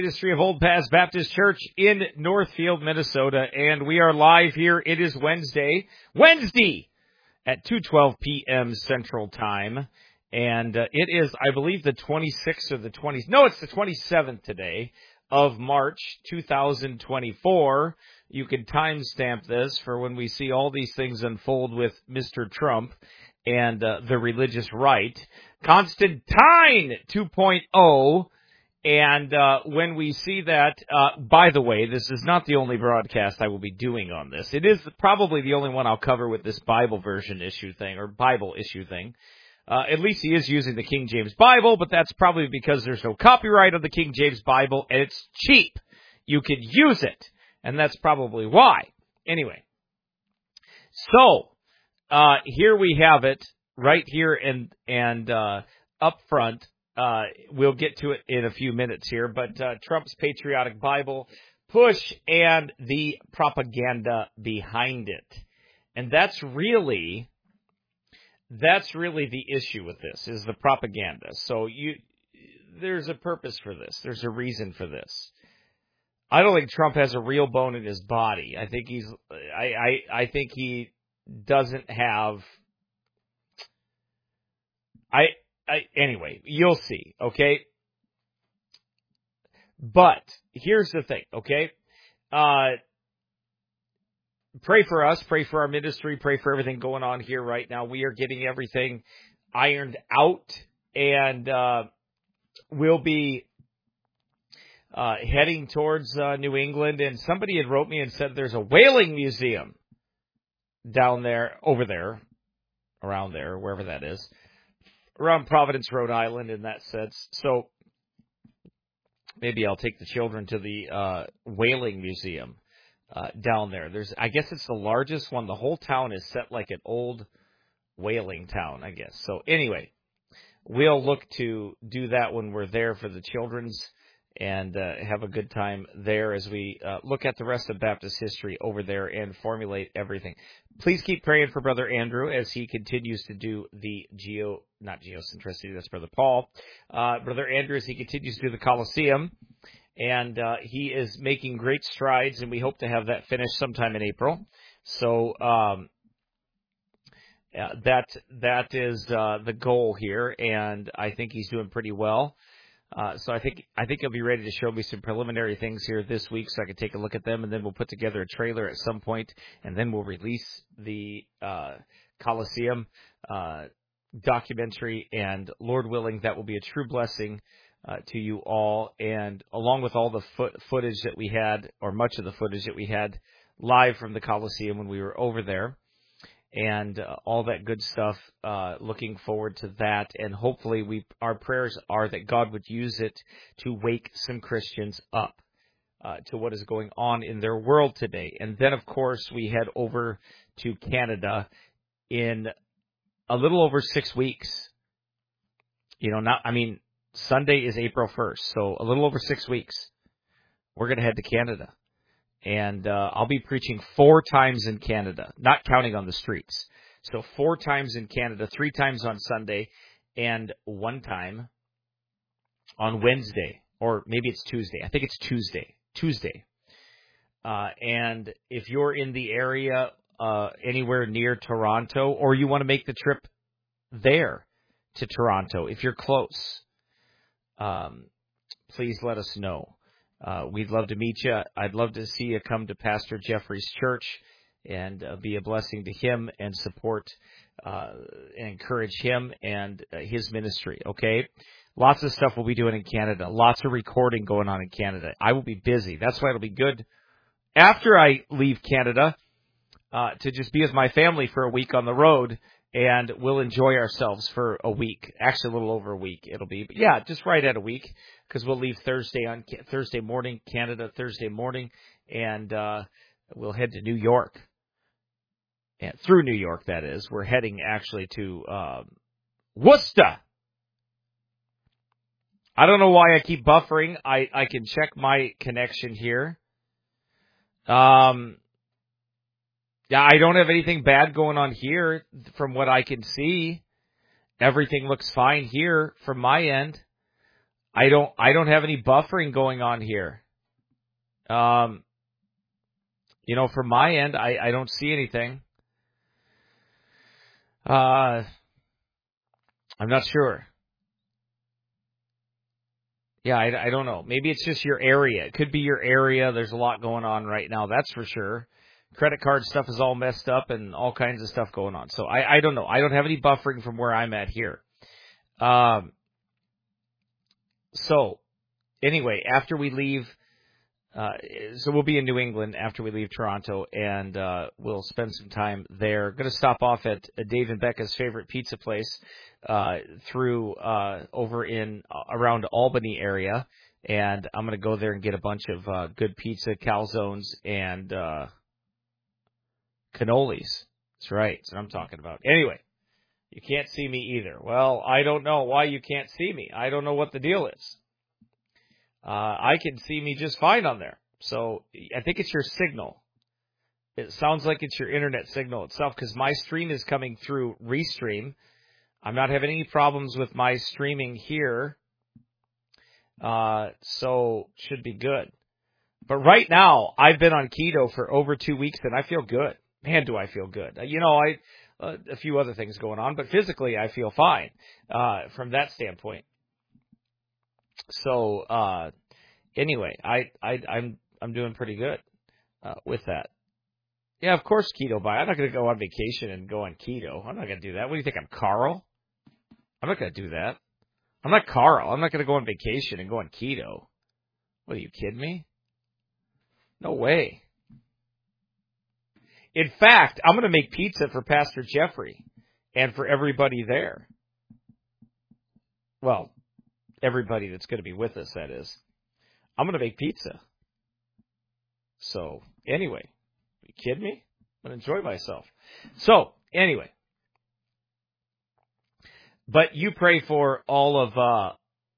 Ministry of Old Paths Baptist Church in Northfield, Minnesota, and we are live here. It is Wednesday at 2:12 p.m. Central Time, and it is, I believe, the 26th or the 20th. No, it's the 27th today of March 2024. You can timestamp this for when we see all these things unfold with Mr. Trump and the religious right. Constantine 2.0. And when we see that, by the way, this is not the only broadcast I will be doing on this. It is probably the only one I'll cover with this Bible version issue thing, or Bible issue thing. At least he is using the King James Bible, but that's probably because there's no copyright on the King James Bible, and it's cheap. You could use it, and that's probably why. Anyway, so here we have it, right here and up front. We'll get to it in a few minutes here, but Trump's Patriotic Bible push and the propaganda behind it. And that's really the issue with this, is the propaganda. So there's a purpose for this. There's a reason for this. I don't think Trump has a real bone in his body. I think I think he doesn't have anyway, you'll see, okay? But here's the thing, okay? Pray for us, pray for our ministry, pray for everything going on here right now. We are getting everything ironed out, and we'll be heading towards New England. And somebody had wrote me and said there's a whaling museum down there, over there, around there, wherever that is. Around Providence, Rhode Island, in that sense. So maybe I'll take the children to the whaling museum down there. I guess it's the largest one. The whole town is set like an old whaling town, I guess. So anyway, we'll look to do that when we're there for the children's, and have a good time there as we look at the rest of Baptist history over there and formulate everything. Please keep praying for Brother Andrew as he continues to do the not geocentricity, that's Brother Paul. Brother Andrew, as he continues to do the Colosseum, and he is making great strides, and we hope to have that finished sometime in April. So that is the goal here, and I think he's doing pretty well. So I think he'll be ready to show me some preliminary things here this week, so I can take a look at them, and then we'll put together a trailer at some point, and then we'll release the Colosseum documentary. And Lord willing, that will be a true blessing to you all. And along with all the footage that we had, or much of the footage that we had live from the Colosseum when we were over there, and all that good stuff, looking forward to that. And hopefully our prayers are that God would use it to wake some Christians up to what is going on in their world today. And then, of course, we head over to Canada in a little over 6 weeks. Sunday is April 1st, so a little over 6 weeks. We're going to head to Canada. And I'll be preaching 4 times in Canada, not counting on the streets. So 4 times in Canada, 3 times on Sunday, and 1 time on Wednesday. Or maybe it's Tuesday. I think it's Tuesday. And if you're in the area anywhere near Toronto, or you want to make the trip there to Toronto, if you're close, please let us know. We'd love to meet you. I'd love to see you come to Pastor Jeffrey's church and be a blessing to him and support and encourage him and his ministry, okay? Lots of stuff we'll be doing in Canada. Lots of recording going on in Canada. I will be busy. That's why it'll be good after I leave Canada to just be with my family for a week on the road, and we'll enjoy ourselves for a week. Actually, a little over a week it'll be. But yeah, just right at a week, because we'll leave Thursday morning, Canada Thursday morning, and we'll head to New York. And through New York, that is. We're heading actually to Worcester. I don't know why I keep buffering. I can check my connection here. Yeah, I don't have anything bad going on here from what I can see. Everything looks fine here from my end. I don't have any buffering going on here. From my end, I don't see anything. I'm not sure. Yeah, I don't know. Maybe it's just your area. It could be your area. There's a lot going on right now, that's for sure. Credit card stuff is all messed up and all kinds of stuff going on. So I don't know. I don't have any buffering from where I'm at here. So anyway, after we leave, so we'll be in New England after we leave Toronto, and we'll spend some time there. Going to stop off at Dave and Becca's favorite pizza place through over in around Albany area, and I'm going to go there and get a bunch of good pizza, calzones, and cannolis. That's right. That's what I'm talking about. Anyway, you can't see me either. Well, I don't know why you can't see me. I don't know what the deal is. I can see me just fine on there. So I think it's your signal. It sounds like it's your internet signal itself because my stream is coming through Restream. I'm not having any problems with my streaming here. So should be good. But right now, I've been on keto for over 2 weeks and I feel good. Man, do I feel good. A few other things going on, but physically I feel fine, from that standpoint. So, anyway, I'm doing pretty good, with that. Yeah, of course, keto by. I'm not going to go on vacation and go on keto. I'm not going to do that. What do you think? I'm Carl? I'm not going to do that. I'm not Carl. I'm not going to go on vacation and go on keto. What, are you kidding me? No way. In fact, I'm going to make pizza for Pastor Jeffrey and for everybody there. Well, everybody that's going to be with us, that is. I'm going to make pizza. So, anyway, are you kidding me? I'm going to enjoy myself. So, anyway. But you pray for all of,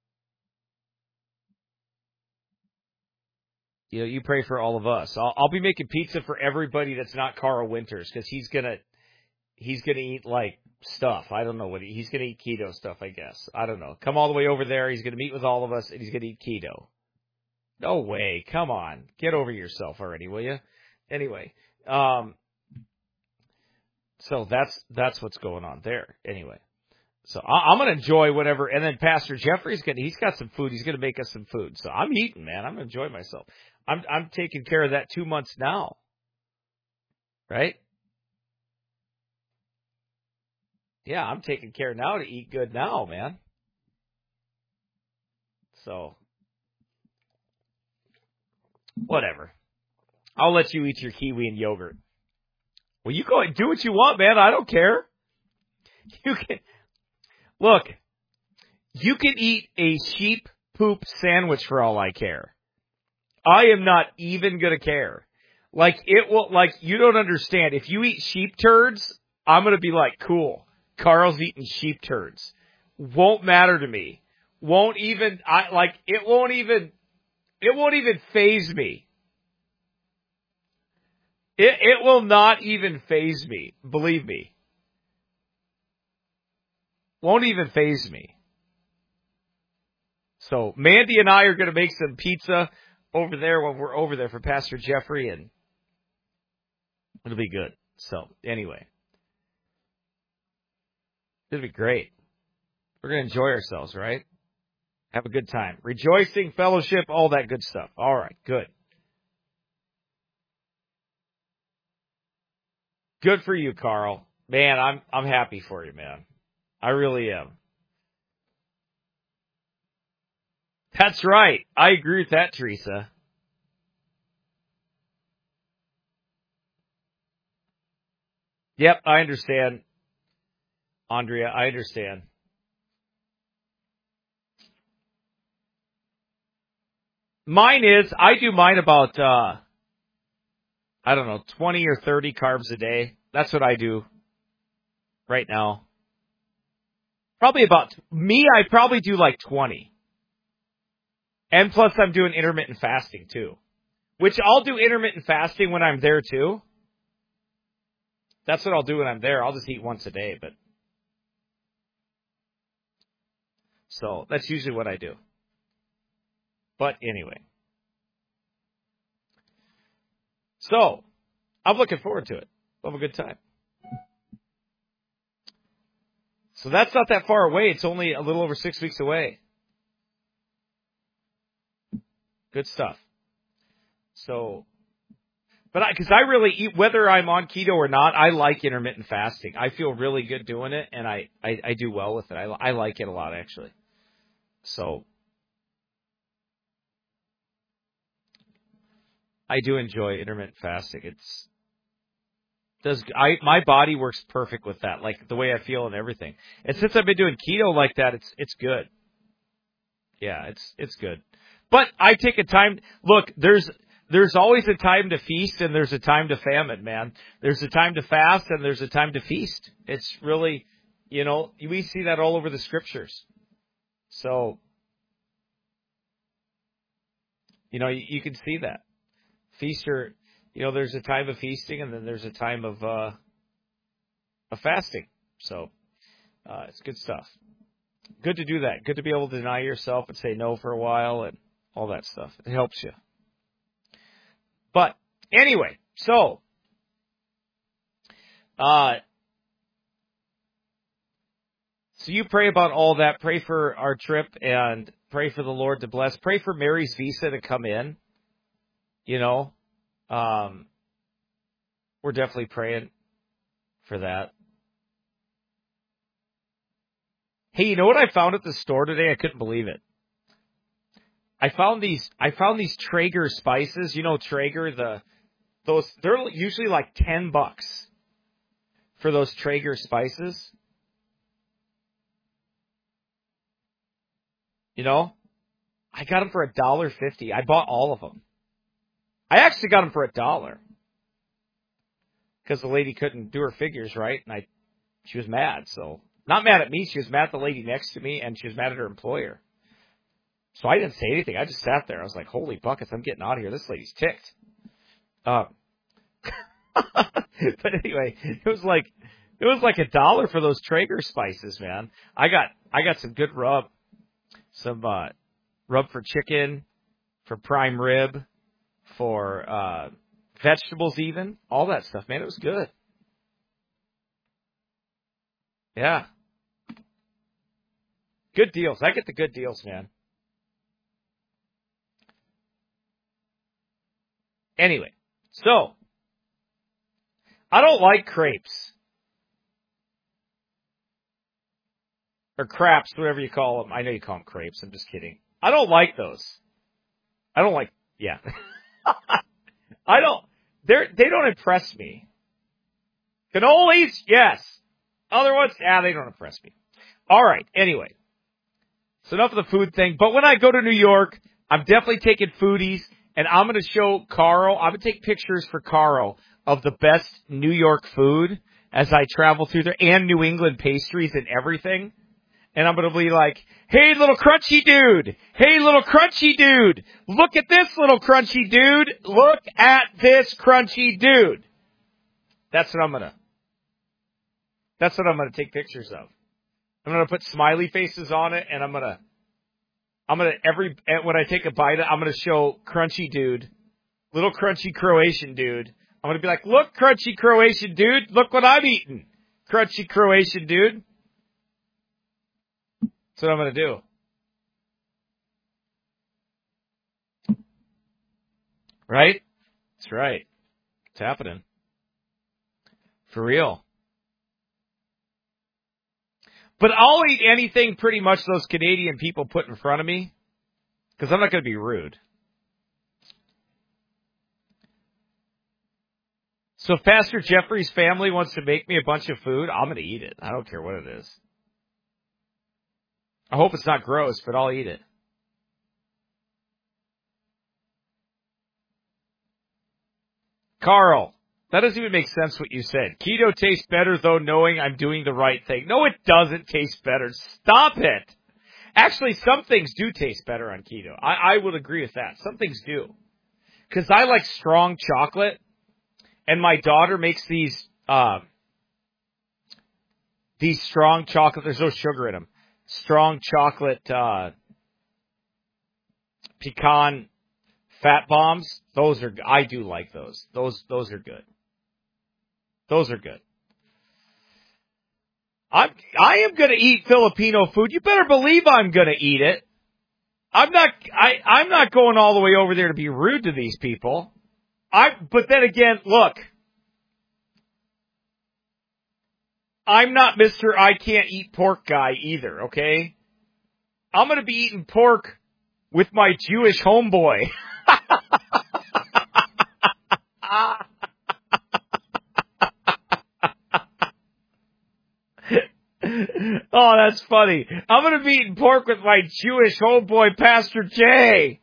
you pray for all of us. I'll be making pizza for everybody that's not Carl Winters because he's gonna eat like stuff. I don't know what he's gonna eat keto stuff. I guess I don't know. Come all the way over there. He's gonna meet with all of us and he's gonna eat keto. No way. Come on, get over yourself already, will you? Anyway, so that's what's going on there. Anyway, so I'm gonna enjoy whatever. And then Pastor Jeffrey's he's got some food. He's gonna make us some food. So I'm eating, man. I'm gonna enjoy myself. I'm taking care of that 2 months now. Right? Yeah, I'm taking care now to eat good now, man. So, whatever. I'll let you eat your kiwi and yogurt. Well, you go and do what you want, man. I don't care. You can eat a sheep poop sandwich for all I care. I am not even going to care. You don't understand. If you eat sheep turds, I'm going to be like, cool. Carl's eating sheep turds. Won't matter to me. It won't even faze me. It will not even faze me. Believe me. Won't even faze me. So Mandy and I are going to make some pizza over there when we're over there for Pastor Jeffrey, and it'll be good. So, anyway. It'll be great. We're going to enjoy ourselves, right? Have a good time. Rejoicing, fellowship, all that good stuff. All right, good. Good for you, Carl. Man, I'm happy for you, man. I really am. That's right. I agree with that, Teresa. Yep, I understand. Andrea, I understand. I do mine about, 20 or 30 carbs a day. That's what I do right now. I probably do like 20. And plus I'm doing intermittent fasting too. Which I'll do intermittent fasting when I'm there too. That's what I'll do when I'm there. I'll just eat once a day, so that's usually what I do. But anyway. So, I'm looking forward to it. We'll have a good time. So that's not that far away. It's only a little over 6 weeks away. Good stuff. So, but because I really eat, whether I'm on keto or not, I like intermittent fasting. I feel really good doing it, and I do well with it. I like it a lot, actually. So, I do enjoy intermittent fasting. My body works perfect with that, like the way I feel and everything. And since I've been doing keto like that, it's good. Yeah, it's good. But I take a time. Look, there's always a time to feast and there's a time to famine, man. There's a time to fast and there's a time to feast. It's really, we see that all over the scriptures. So, you can see that. Feaster, there's a time of feasting and then there's a time of fasting. So, it's good stuff. Good to do that. Good to be able to deny yourself and say no for a while and all that stuff. It helps you. But anyway, so you pray about all that. Pray for our trip and pray for the Lord to bless. Pray for Mary's visa to come in. We're definitely praying for that. Hey, you know what I found at the store today? I couldn't believe it. I found these Traeger spices. Traeger, they're usually like $10 for those Traeger spices. I got them for $1.50. I bought all of them. I actually got them for $1 because the lady couldn't do her figures right, and she was mad. So not mad at me, she was mad at the lady next to me, and she was mad at her employer. So I didn't say anything. I just sat there. I was like, "Holy buckets! I'm getting out of here. This lady's ticked." But anyway, it was like $1 for those Traeger spices, man. I got some good rub, some rub for chicken, for prime rib, for vegetables, even all that stuff, man. It was good. Yeah, good deals. I get the good deals, man. Anyway, so I don't like crepes or craps, whatever you call them. I know you call them crepes. I'm just kidding. I don't like those. I don't like. Yeah, I don't. They don't impress me. Cannolis, yes. Other ones, they don't impress me. All right. Anyway, so enough of the food thing. But when I go to New York, I'm definitely taking foodies. And I'm going to show Carl, I'm going to take pictures for Carl of the best New York food as I travel through there, and New England pastries and everything. And I'm going to be like, "Hey, little crunchy dude. Hey, little crunchy dude. Look at this little crunchy dude. Look at this crunchy dude." That's what I'm going to take pictures of. I'm going to put smiley faces on it, and when I take a bite, I'm going to show crunchy dude, little crunchy Croatian dude. I'm going to be like, "Look, crunchy Croatian dude, look what I'm eating. Crunchy Croatian dude." That's what I'm going to do. Right? That's right. It's happening. For real. But I'll eat anything pretty much those Canadian people put in front of me, because I'm not going to be rude. So if Pastor Jeffrey's family wants to make me a bunch of food, I'm going to eat it. I don't care what it is. I hope it's not gross, but I'll eat it. Carl, that doesn't even make sense what you said. Keto tastes better, though, knowing I'm doing the right thing. No, it doesn't taste better. Stop it. Actually, some things do taste better on keto. I would agree with that. Some things do. Because I like strong chocolate, and my daughter makes these strong chocolate. There's no sugar in them. Strong chocolate pecan fat bombs. I do like those. Those are good. Those are good. I am going to eat Filipino food. You better believe I'm going to eat it. I'm not going all the way over there to be rude to these people. But then again, look, I'm not Mr. I can't eat pork guy either, okay? I'm going to be eating pork with my Jewish homeboy. Oh, that's funny. I'm going to be eating pork with my Jewish homeboy, Pastor Jay.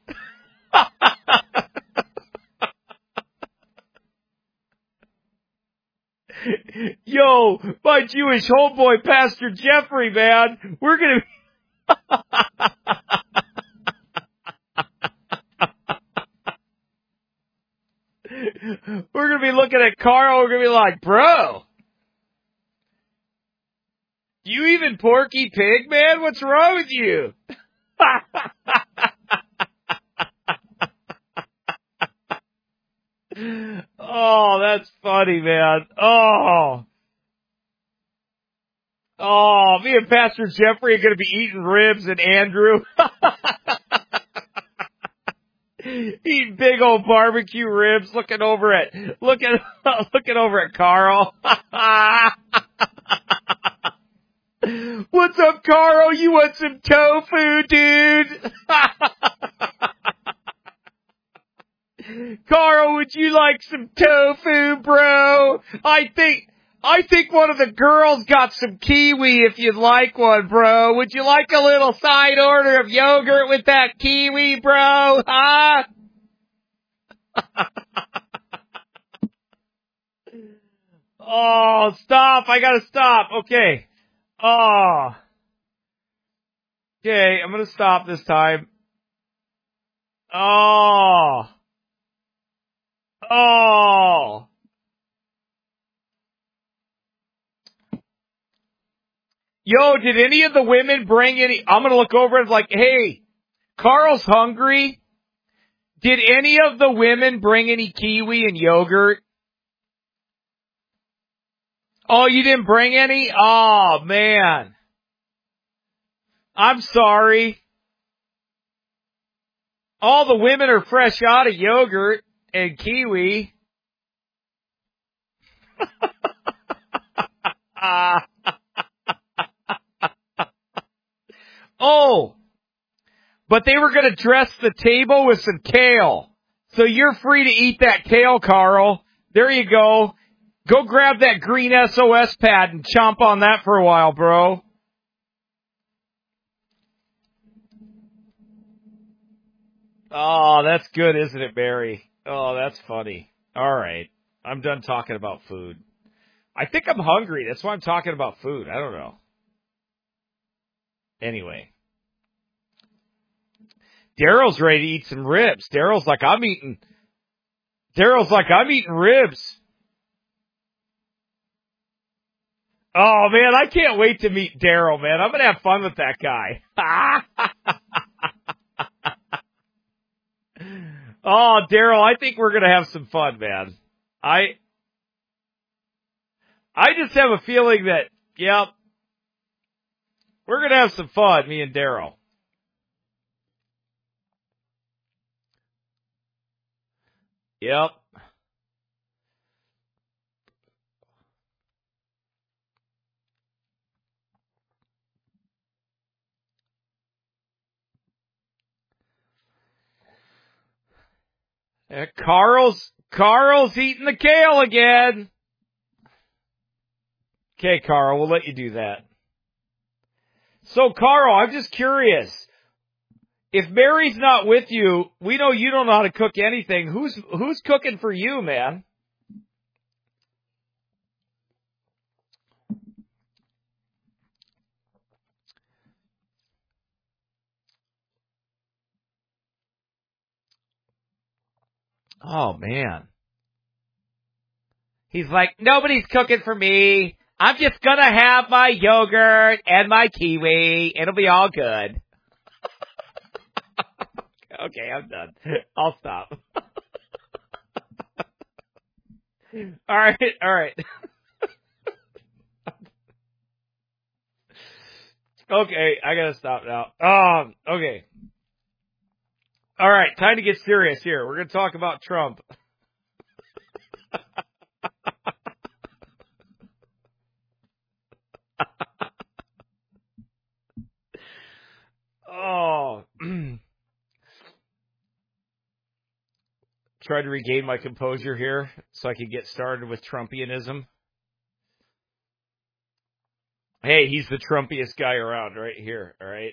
Yo, my Jewish homeboy, Pastor Jeffrey, man. We're going to be looking at Carl. We're going to be like, bro, you even Porky Pig, man? What's wrong with you? Oh, that's funny, man. Oh, me and Pastor Jeffrey are going to be eating ribs, and Andrew eating big old barbecue ribs, looking over at Carl. What's up, Carl? You want some tofu, dude? Carl, would you like some tofu, bro? I think one of the girls got some kiwi if you'd like one, bro. Would you like a little side order of yogurt with that kiwi, bro? Huh? Oh, stop. I gotta stop. Okay. Oh. Okay, I'm gonna stop this time. Oh. Oh. Yo, did any of the women bring any? I'm going to look over and like, hey, Carl's hungry. Did any of the women bring any kiwi and yogurt? Oh, you didn't bring any? Oh, man. I'm sorry. All the women are fresh out of yogurt and kiwi. Oh, but they were going to dress the table with some kale. So you're free to eat that kale, Carl. There you go. Go grab that green SOS pad and chomp on that for a while, bro. Oh, that's good, isn't it, Barry? Oh, that's funny. All right. I'm done talking about food. I think I'm hungry. That's why I'm talking about food. I don't know. Anyway. Daryl's ready to eat some ribs. Daryl's like, I'm eating ribs. Oh, man, I can't wait to meet Daryl, man. I'm going to have fun with that guy. Oh, Daryl, I think we're going to have some fun, man. I just have a feeling that, yep, we're going to have some fun, me and Daryl. Yep. Carl's eating the kale again. Okay, Carl, we'll let you do that. So, Carl, I'm just curious. If Mary's not with you, we know you don't know how to cook anything. Who's cooking for you, man? Oh, man. He's like, nobody's cooking for me. I'm just going to have my yogurt and my kiwi. It'll be all good. Okay, I'm done. I'll stop. All right. Okay, I gotta stop now. Okay. All right, time to get serious here. We're gonna talk about Trump. Oh. Try to regain my composure here so I can get started with Trumpianism. Hey, he's the Trumpiest guy around right here, all right?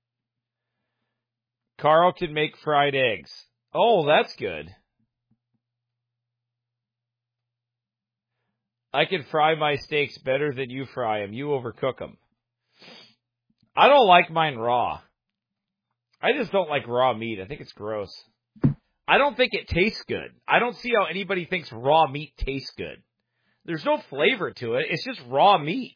Carl can make fried eggs. Oh, that's good. I can fry my steaks better than you fry them. You overcook them. I don't like mine raw. I just don't like raw meat. I think it's gross. I don't think it tastes good. I don't see how anybody thinks raw meat tastes good. There's no flavor to it. It's just raw meat.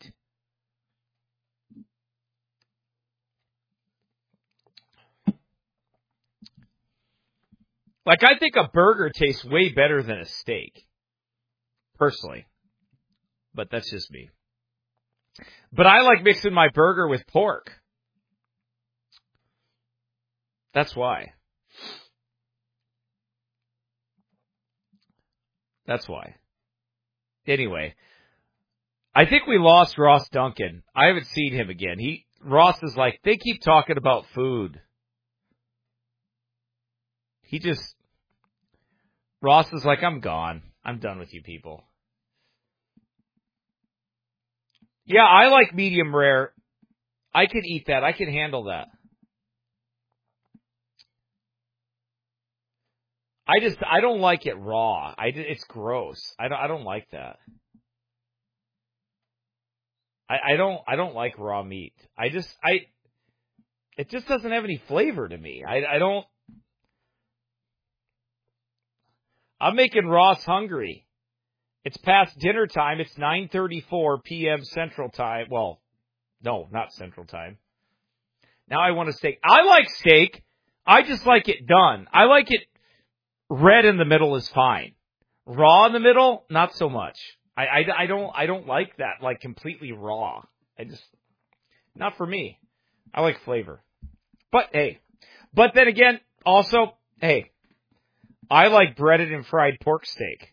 Like, I think a burger tastes way better than a steak. Personally. But that's just me. But I like mixing my burger with pork. That's why. That's why. Anyway, I think we lost Ross Duncan. I haven't seen him again. Ross is like, they keep talking about food. Ross is like, I'm gone. I'm done with you people. Yeah, I like medium rare. I can eat that. I can handle that. I don't like it raw. It's gross. I don't like that. I don't like raw meat. It just doesn't have any flavor to me. I'm making Ross hungry. It's past dinner time. It's 9:34 p.m. Central Time. Well, no, not Central Time. Now I want a steak. I like steak. I just like it done. I like it red in the middle is fine. Raw in the middle, not so much. I don't like that, like completely raw. Not for me. I like flavor. But then again, also, I like breaded and fried pork steak.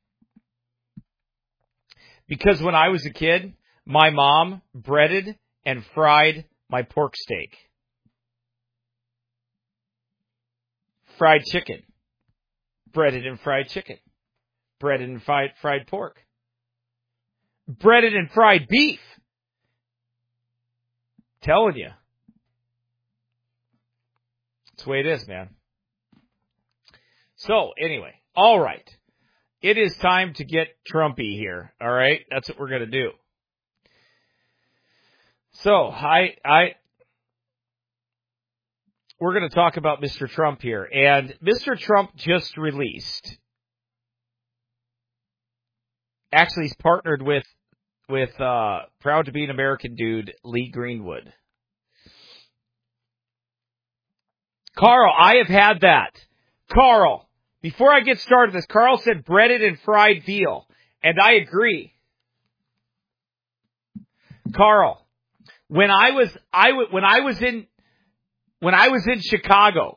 Because when I was a kid, my mom breaded and fried my pork steak. Fried chicken. Breaded and fried chicken. Breaded and fried pork. Breaded and fried beef. Telling you. That's the way it is, man. So, anyway. All right. It is time to get Trumpy here. All right? That's what we're going to do. So, we're going to talk about Mr. Trump here. And Mr. Trump just released. Actually, he's partnered with proud to be an American dude, Lee Greenwood. Carl, I have had that. Carl, before I get started this, Carl said breaded and fried veal. And I agree. Carl, when I was in Chicago,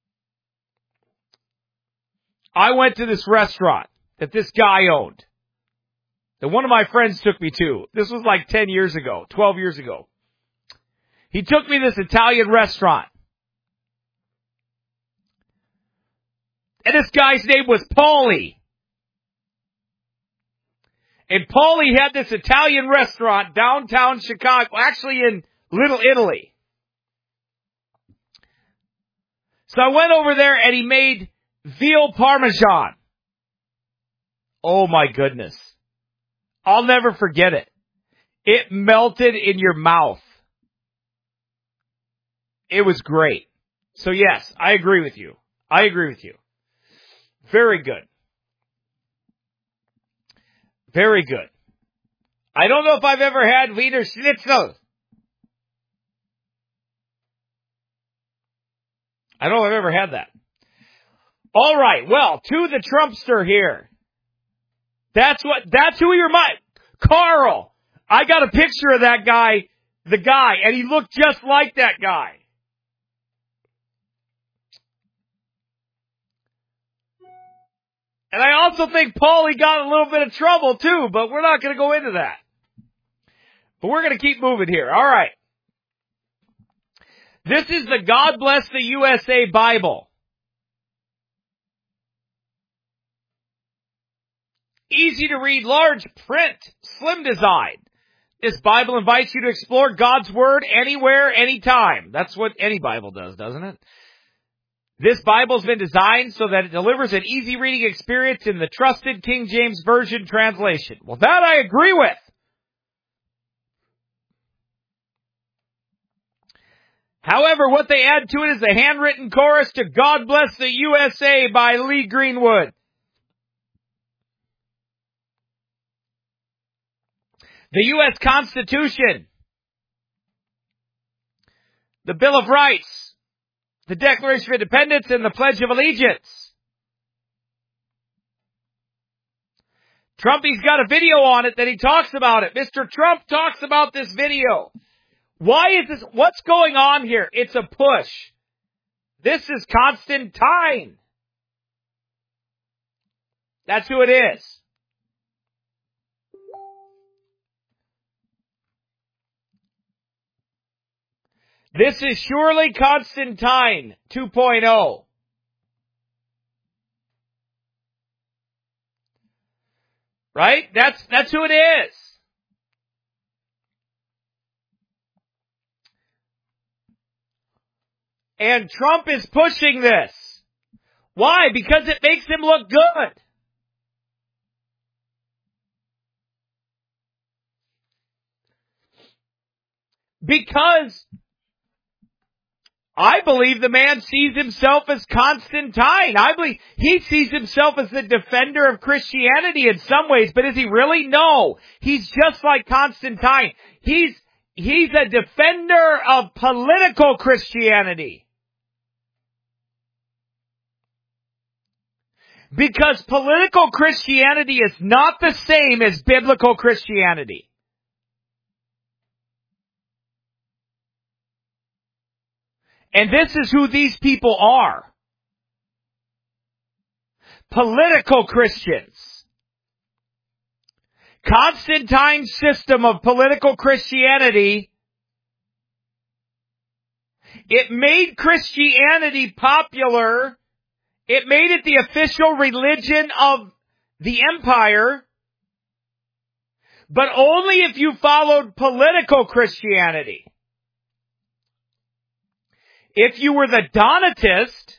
I went to this restaurant that this guy owned. That one of my friends took me to. This was like 10 years ago, 12 years ago. He took me to this Italian restaurant. And this guy's name was Paulie. And Paulie had this Italian restaurant downtown Chicago, actually in Little Italy. So I went over there and he made veal parmesan. Oh my goodness. I'll never forget it. It melted in your mouth. It was great. So yes, I agree with you. Very good. Very good. I don't know if I've ever had Wiener Schnitzel. I don't know if I've ever had that. All right, well, to the Trumpster here. That's who you're Carl. I got a picture of that guy, the guy, and he looked just like that guy. And I also think Paulie got in a little bit of trouble too, but we're not going to go into that. But we're going to keep moving here. All right. This is the God Bless the USA Bible. Easy to read, large print, slim design. This Bible invites you to explore God's Word anywhere, anytime. That's what any Bible does, doesn't it? This Bible's been designed so that it delivers an easy reading experience in the trusted King James Version translation. Well, that I agree with. However, what they add to it is a handwritten chorus to God Bless the USA by Lee Greenwood. The U.S. Constitution, the Bill of Rights, the Declaration of Independence, and the Pledge of Allegiance. Trumpy's got a video on it that he talks about it. Mr. Trump talks about this video. Why is this? What's going on here? It's a push. This is Constantine. That's who it is. This is surely Constantine 2.0. Right? That's who it is. And Trump is pushing this. Why? Because it makes him look good. Because I believe the man sees himself as Constantine. I believe he sees himself as the defender of Christianity in some ways, but is he really? No. He's just like Constantine. He's a defender of political Christianity. Because political Christianity is not the same as biblical Christianity. And this is who these people are. Political Christians. Constantine's system of political Christianity, it made Christianity popular. It made it the official religion of the empire, but only if you followed political Christianity. If you were the Donatist,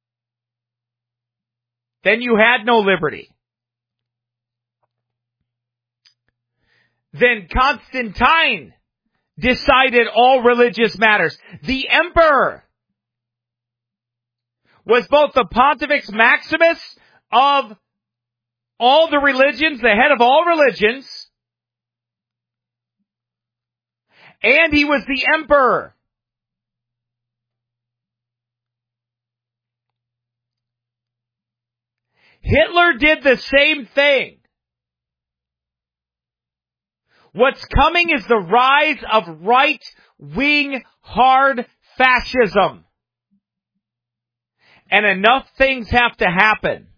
then you had no liberty. Then Constantine decided all religious matters. The emperor was both the Pontifex Maximus of all the religions, the head of all religions, and he was the emperor. Hitler did the same thing. What's coming is the rise of right-wing hard fascism. And enough things have to happen.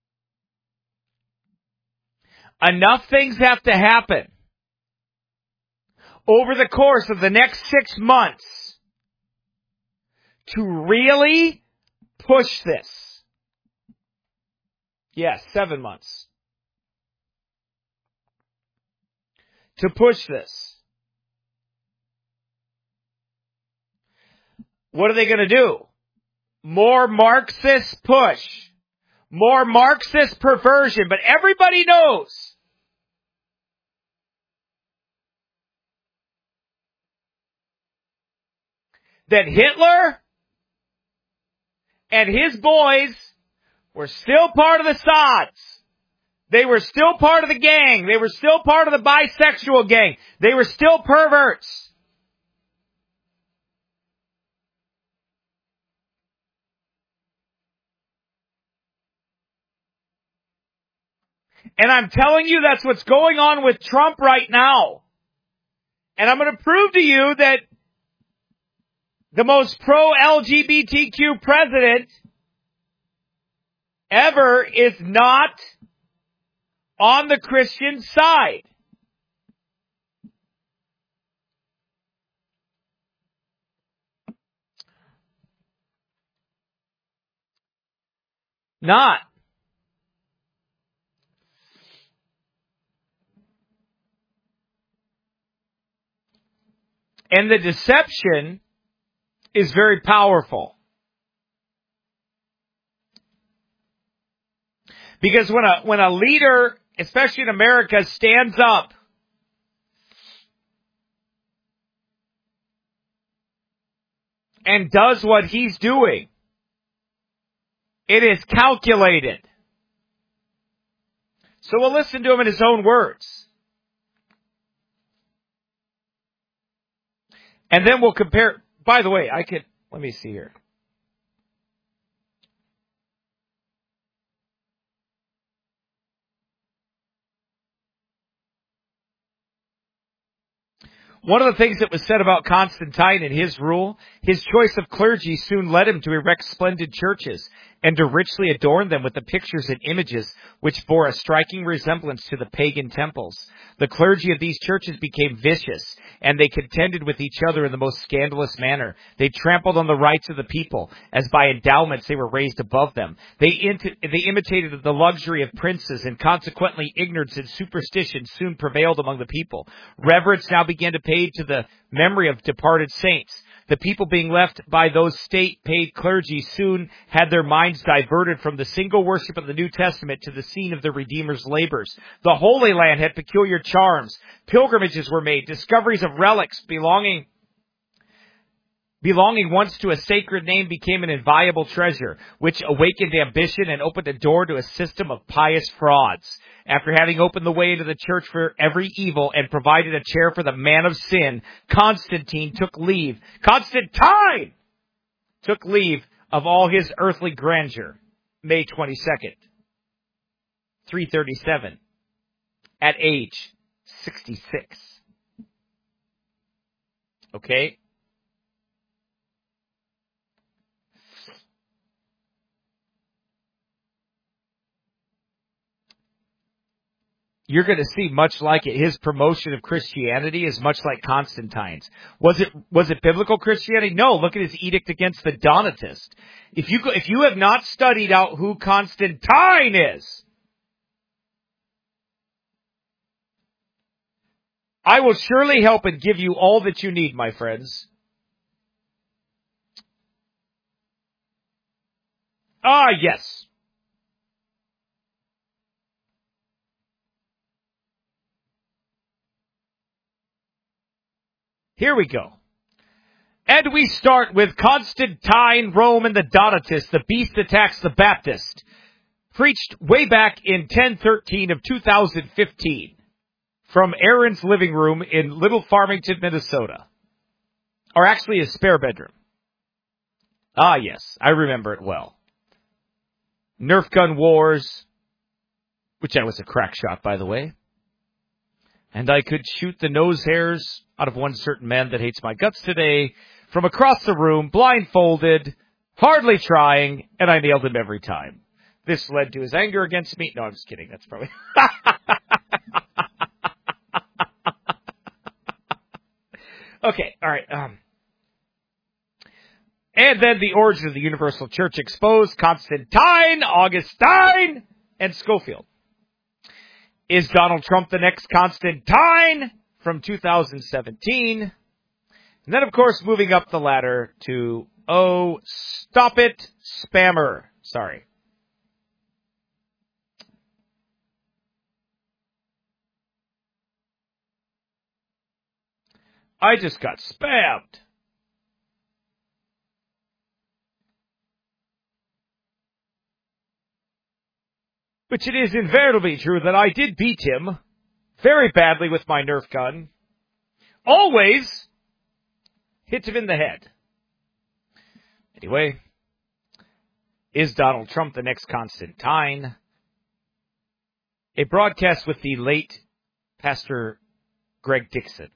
Enough things have to happen over the course of the next 6 months to really push this. Yes, 7 months. To push this. What are they going to do? More Marxist push. More Marxist perversion. But everybody knows that Hitler and his boys were still part of the Sods. They were still part of the gang. They were still part of the bisexual gang. They were still perverts. And I'm telling you, that's what's going on with Trump right now. And I'm going to prove to you that the most pro-LGBTQ president ever is not on the Christian side. Not. And the deception is very powerful. Because when a leader, especially in America, stands up and does what he's doing, it is calculated. So we'll listen to him in his own words. And then we'll compare. By the way, let me see here. One of the things that was said about Constantine and his rule, his choice of clergy soon led him to erect splendid churches and to richly adorn them with the pictures and images which bore a striking resemblance to the pagan temples. The clergy of these churches became vicious, and they contended with each other in the most scandalous manner. They trampled on the rights of the people, as by endowments they were raised above them. They imitated the luxury of princes, and consequently ignorance and superstition soon prevailed among the people. Reverence now began to pay to the memory of departed saints. The people, being left by those state-paid clergy, soon had their minds diverted from the single worship of the New Testament to the scene of the Redeemer's labors. The Holy Land had peculiar charms. Pilgrimages were made. Discoveries of relics belonging once to a sacred name became an inviolable treasure, which awakened ambition and opened a door to a system of pious frauds. After having opened the way into the church for every evil and provided a chair for the man of sin, Constantine took leave of all his earthly grandeur. May 22nd, 337, at age 66. Okay? You're going to see much like it. His promotion of Christianity is much like Constantine's. Was it biblical Christianity? No. Look at his edict against the Donatists. If you have not studied out who Constantine is, I will surely help and give you all that you need, my friends. Ah, yes. Here we go. And we start with Constantine, Rome, and the Donatists. The beast attacks the Baptist. Preached way back in 1013 of 2015 from Aaron's living room in Little Farmington, Minnesota. Or actually a spare bedroom. Ah, yes, I remember it well. Nerf gun wars, which I was a crack shot, by the way. And I could shoot the nose hairs out of one certain man that hates my guts today from across the room, blindfolded, hardly trying, and I nailed him every time. This led to his anger against me. No, I'm just kidding. That's probably... Okay, all right. And then the origin of the Universal Church exposed: Constantine, Augustine, and Schofield. Is Donald Trump the next Constantine from 2017? And then, of course, moving up the ladder to, oh, stop it, spammer. Sorry. I just got spammed. Which it is invariably true that I did beat him very badly with my Nerf gun. Always hit him in the head. Anyway, is Donald Trump the next Constantine? a broadcast with the late Pastor Greg Dixon.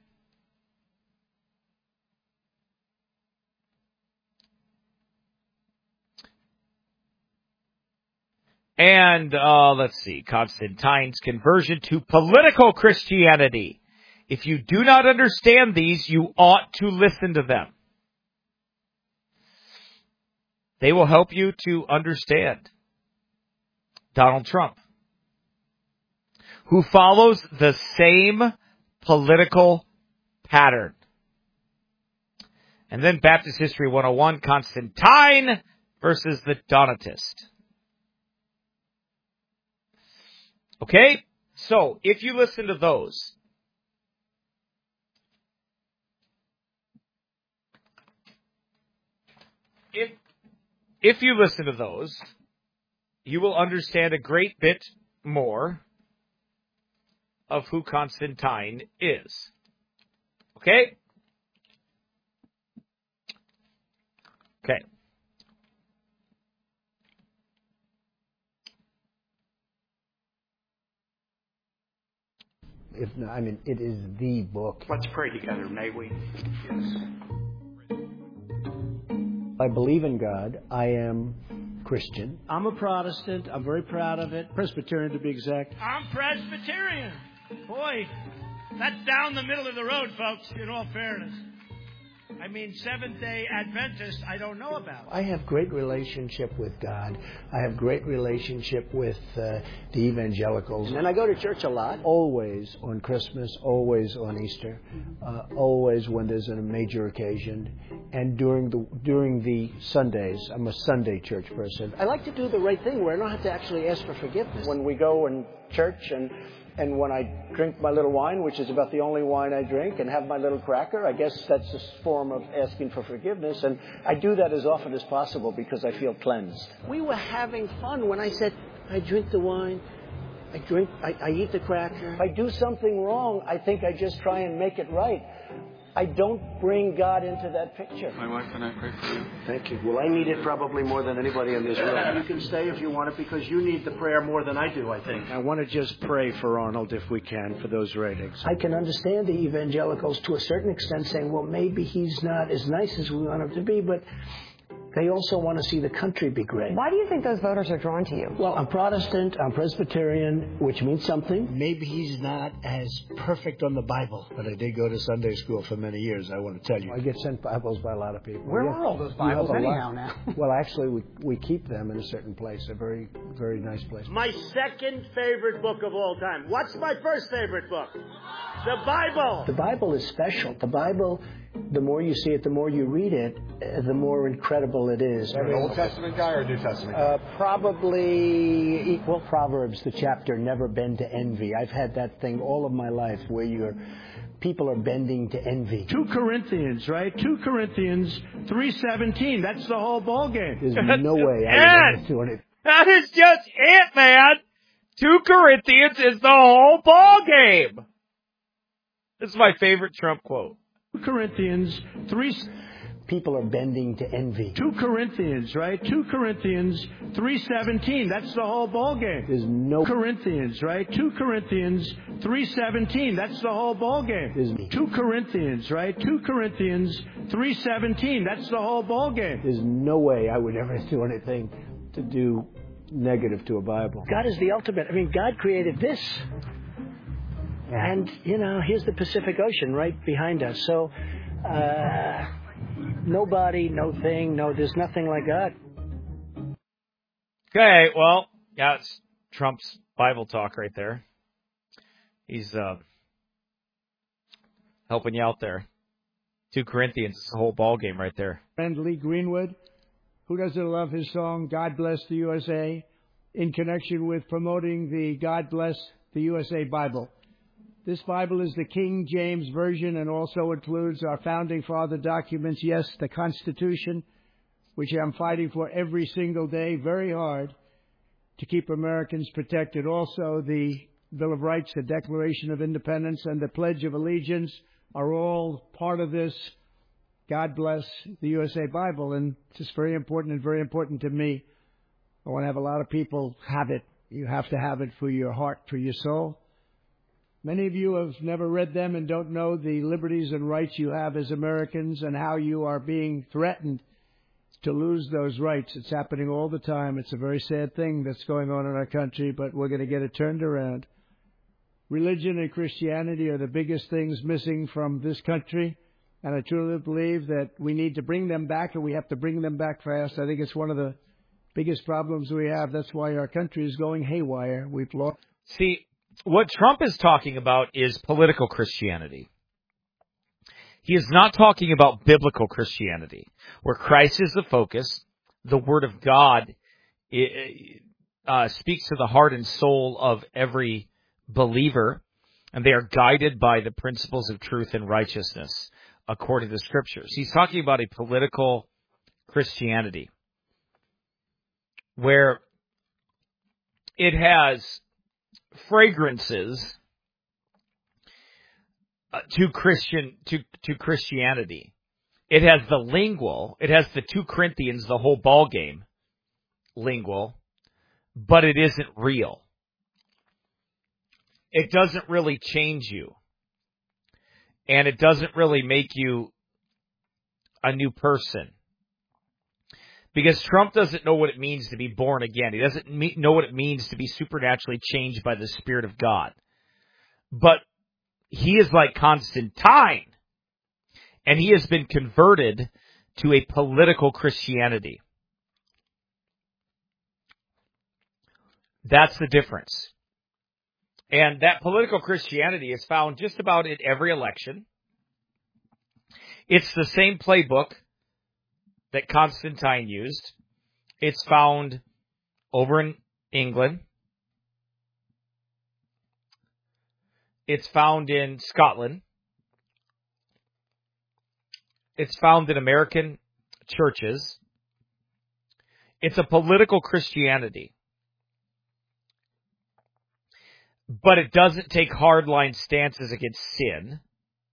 And, let's see, Constantine's conversion to political Christianity. If you do not understand these, you ought to listen to them. They will help you to understand Donald Trump, who follows the same political pattern. And then Baptist History 101, Constantine versus the Donatist. Okay? So, if you listen to those, if you listen to those, you will understand a great bit more of who Constantine is. Okay? Okay. If not, I mean, it is the book. Let's pray together, may we? Yes. I believe in God. I am Christian. I'm a Protestant. I'm very proud of it. Presbyterian, to be exact. I'm Presbyterian. Boy, that's down the middle of the road, folks, in all fairness. I mean, Seventh-day Adventist, I don't know about. I have great relationship with God. I have great relationship with the evangelicals. And I go to church a lot. Always on Christmas, always on Easter, always when there's a major occasion. And during the Sundays, I'm a Sunday church person. I like to do the right thing where I don't have to actually ask for forgiveness. When we go in church and when I drink my little wine, which is about the only wine I drink, and have my little cracker, I guess that's a form of asking for forgiveness. And I do that as often as possible because I feel cleansed. We were having fun when I said, I drink the wine, I eat the cracker. If I do something wrong, I think I just try and make it right. I don't bring God into that picture. My wife and I pray for you. Thank you. Well, I need it probably more than anybody in this room. You can stay if you want it because you need the prayer more than I do, I think. I want to just pray for Arnold if we can for those ratings. I can understand the evangelicals to a certain extent saying, well, maybe he's not as nice as we want him to be, but they also want to see the country be great. Why do you think those voters are drawn to you? Well, I'm Protestant, I'm Presbyterian, which means something. Maybe he's not as perfect on the Bible, but I did go to Sunday school for many years, I want to tell you. I get sent Bibles by a lot of people. Where are all those Bibles anyhow now? Well, actually, we keep them in a certain place, a very, very nice place. My second favorite book of all time. What's my first favorite book? The Bible. The Bible is special. The Bible, the more you see it, the more you read it, the more incredible it is. Are you an Old Testament guy or a New Testament guy? Probably equal. Proverbs, the chapter, never bend to envy. I've had that thing all of my life where people are bending to envy. 2 Corinthians, right? 2 Corinthians 3:17. That's the whole ball game. There's no way I would do it. That is just it, man. 2 Corinthians is the whole ball game. This is my favorite Trump quote. 2 Corinthians 3. People are bending to envy. 2 Corinthians, right? 2 Corinthians 3:17. That's the whole ball game. There's no Corinthians, right? 2 Corinthians 3:17. That's the whole ball game. There's 2 Corinthians, right? 2 Corinthians 3:17. That's the whole ball game. There's no way I would ever do anything to do negative to a Bible. God is the ultimate. I mean, God created this. And, here's the Pacific Ocean right behind us. So, nobody, no thing, there's nothing like God. Okay, well, yeah, it's Trump's Bible talk right there. He's helping you out there. 2 Corinthians, it's the whole ball game right there. Friend Lee Greenwood, who doesn't love his song, God Bless the USA, in connection with promoting the God Bless the USA Bible. This Bible is the King James Version and also includes our Founding Father documents, yes, the Constitution, which I'm fighting for every single day, very hard, to keep Americans protected. Also, the Bill of Rights, the Declaration of Independence, and the Pledge of Allegiance are all part of this God Bless the USA Bible, and it's just very important and very important to me. I want to have a lot of people have it You have to have it for your heart, for your soul. Many of you have never read them and don't know the liberties and rights you have as Americans and how you are being threatened to lose those rights. It's happening all the time. It's a very sad thing that's going on in our country, but we're going to get it turned around. Religion and Christianity are the biggest things missing from this country, and I truly believe that we need to bring them back, and we have to bring them back fast. I think it's one of the biggest problems we have. That's why our country is going haywire. We've lost. See, what Trump is talking about is political Christianity. He is not talking about biblical Christianity, where Christ is the focus. The Word of God speaks to the heart and soul of every believer, and they are guided by the principles of truth and righteousness according to the Scriptures. He's talking about a political Christianity where it has fragrances to Christianity. It has the lingual, it has the 2 Corinthians, the whole ball game lingual, but it isn't real. It doesn't really change you. And it doesn't really make you a new person. Because Trump doesn't know what it means to be born again. He doesn't know what it means to be supernaturally changed by the Spirit of God. But he is like Constantine. And he has been converted to a political Christianity. That's the difference. And that political Christianity is found just about in every election. It's the same playbook that Constantine used. It's found over in England. It's found in Scotland. It's found in American churches. It's a political Christianity. But it doesn't take hardline stances against sin.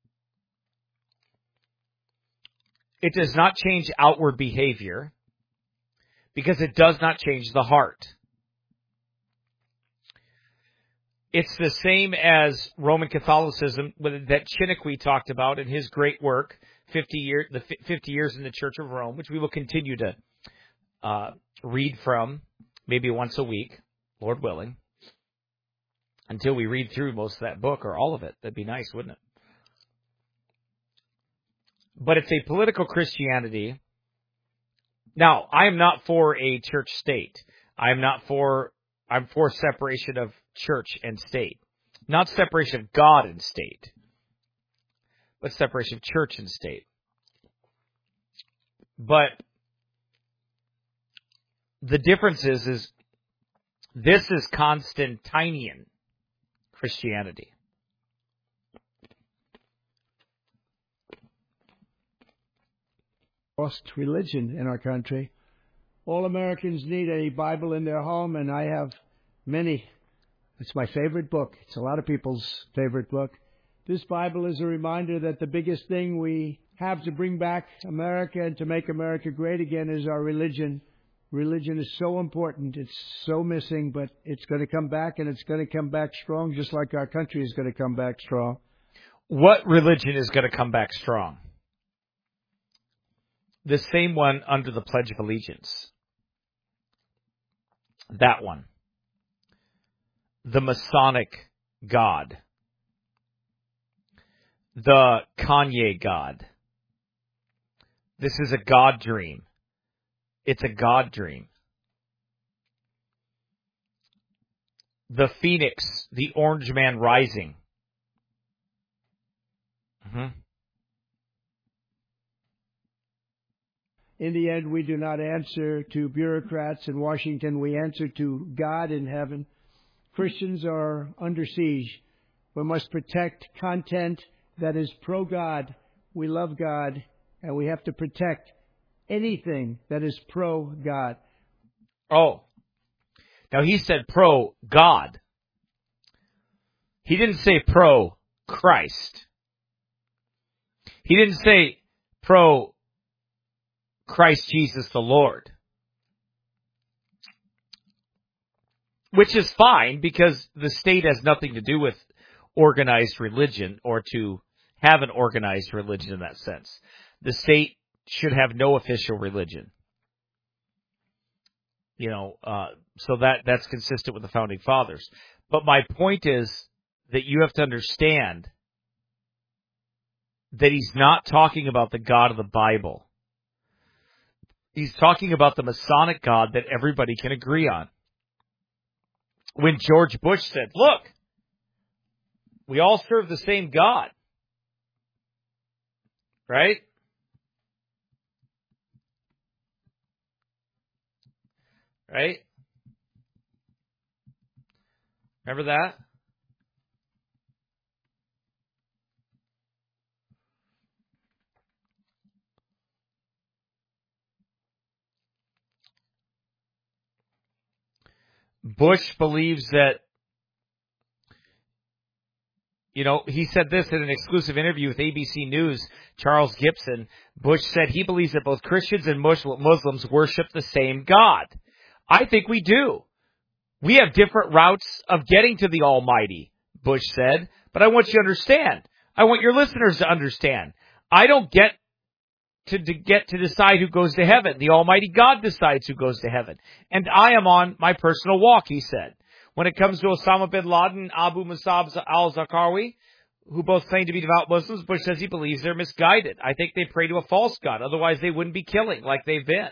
It does not change outward behavior because it does not change the heart. It's the same as Roman Catholicism that Chiniquy talked about in his great work, 50 years in the Church of Rome, which we will continue to read from maybe once a week, Lord willing, until we read through most of that book or all of it. That'd be nice, wouldn't it? But it's a political Christianity. Now, I am not for a church state. I'm for separation of church and state. Not separation of God and state, but separation of church and state. But the difference is this is Constantinian Christianity. Lost religion in our country. All Americans need a Bible in their home, and I have many. It's my favorite book. It's a lot of people's favorite book. This Bible is a reminder that the biggest thing we have to bring back America and to make America great again is our religion. Religion is so important. It's so missing, but it's going to come back, and it's going to come back strong, just like our country is going to come back strong. What religion is going to come back strong? The same one under the Pledge of Allegiance. That one. The Masonic God. The Kanye God. This is a God dream. It's a God dream. The Phoenix, the Orange Man rising. In the end, we do not answer to bureaucrats in Washington. We answer to God in heaven. Christians are under siege. We must protect content that is pro-God. We love God, and we have to protect anything that is pro-God. Oh. Now, he said pro-God. He didn't say pro-Christ. He didn't say pro-Christ Jesus the Lord. which is fine because the state has nothing to do with organized religion or to have an organized religion in that sense. The state should have no official religion. So that's consistent with the Founding Fathers. But my point is that you have to understand that he's not talking about the God of the Bible. He's talking about the Masonic God that everybody can agree on. When George Bush said, look, we all serve the same God. Right? Right? Remember that? Bush believes that, he said this in an exclusive interview with ABC News, Charles Gibson. Bush said he believes that both Christians and Muslims worship the same God. I think we do. We have different routes of getting to the Almighty, Bush said, but I want you to understand. I want your listeners to understand. I don't get to decide who goes to heaven. The Almighty God decides who goes to heaven. And I am on my personal walk, he said. When it comes to Osama bin Laden and Abu Musab al-Zarqawi, who both claim to be devout Muslims, Bush says he believes they're misguided. I think they pray to a false God. Otherwise, they wouldn't be killing like they've been.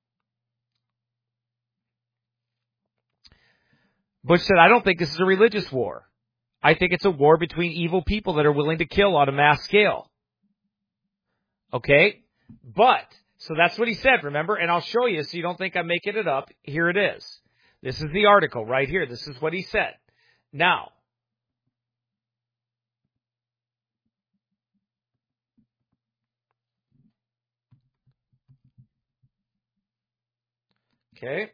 Bush said, I don't think this is a religious war. I think it's a war between evil people that are willing to kill on a mass scale. Okay? But, so that's what he said, remember? And I'll show you so you don't think I'm making it up. Here it is. This is the article right here. This is what he said. Now, okay.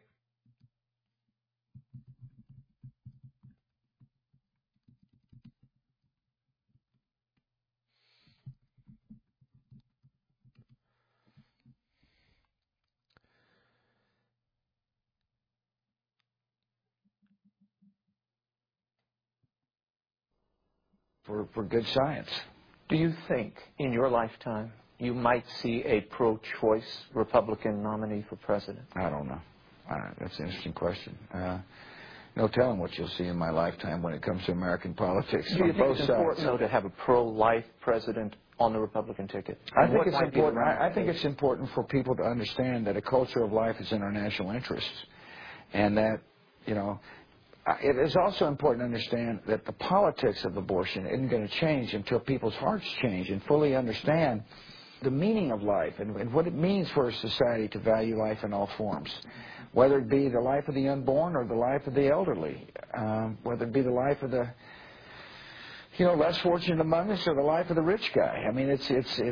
For good science. Do you think in your lifetime you might see a pro-choice Republican nominee for president? I don't know. That's an interesting question. No telling what you'll see in my lifetime when it comes to American politics. Do you think it's important, though, to have a pro-life president on the Republican ticket? I think it's important. I think it's important for people to understand that a culture of life is in our national interests, and that, it is also important to understand that the politics of abortion isn't going to change until people's hearts change and fully understand the meaning of life and what it means for a society to value life in all forms, whether it be the life of the unborn or the life of the elderly, whether it be the life of the less fortunate among us or the life of the rich guy. I mean, it's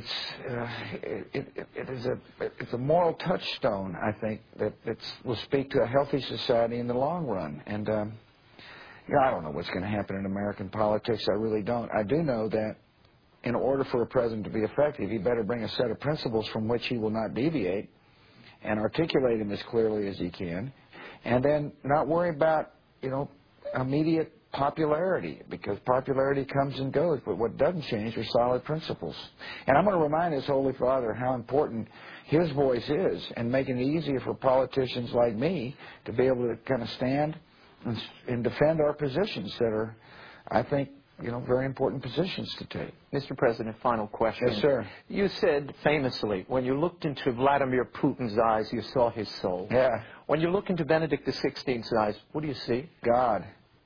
a moral touchstone, I think, that will speak to a healthy society in the long run. And I don't know what's going to happen in American politics. I really don't. I do know that in order for a president to be effective, he better bring a set of principles from which he will not deviate and articulate them as clearly as he can, and then not worry about immediate popularity, because popularity comes and goes, but what doesn't change are solid principles. And I'm going to remind his Holy Father how important his voice is, and making it easier for politicians like me to be able to kind of stand and defend our positions that are, I think, very important positions to take. Mr. President, final question. Yes, sir. You said famously, when you looked into Vladimir Putin's eyes, you saw his soul. Yeah. When you look into Benedict XVI's eyes, what do you see? God.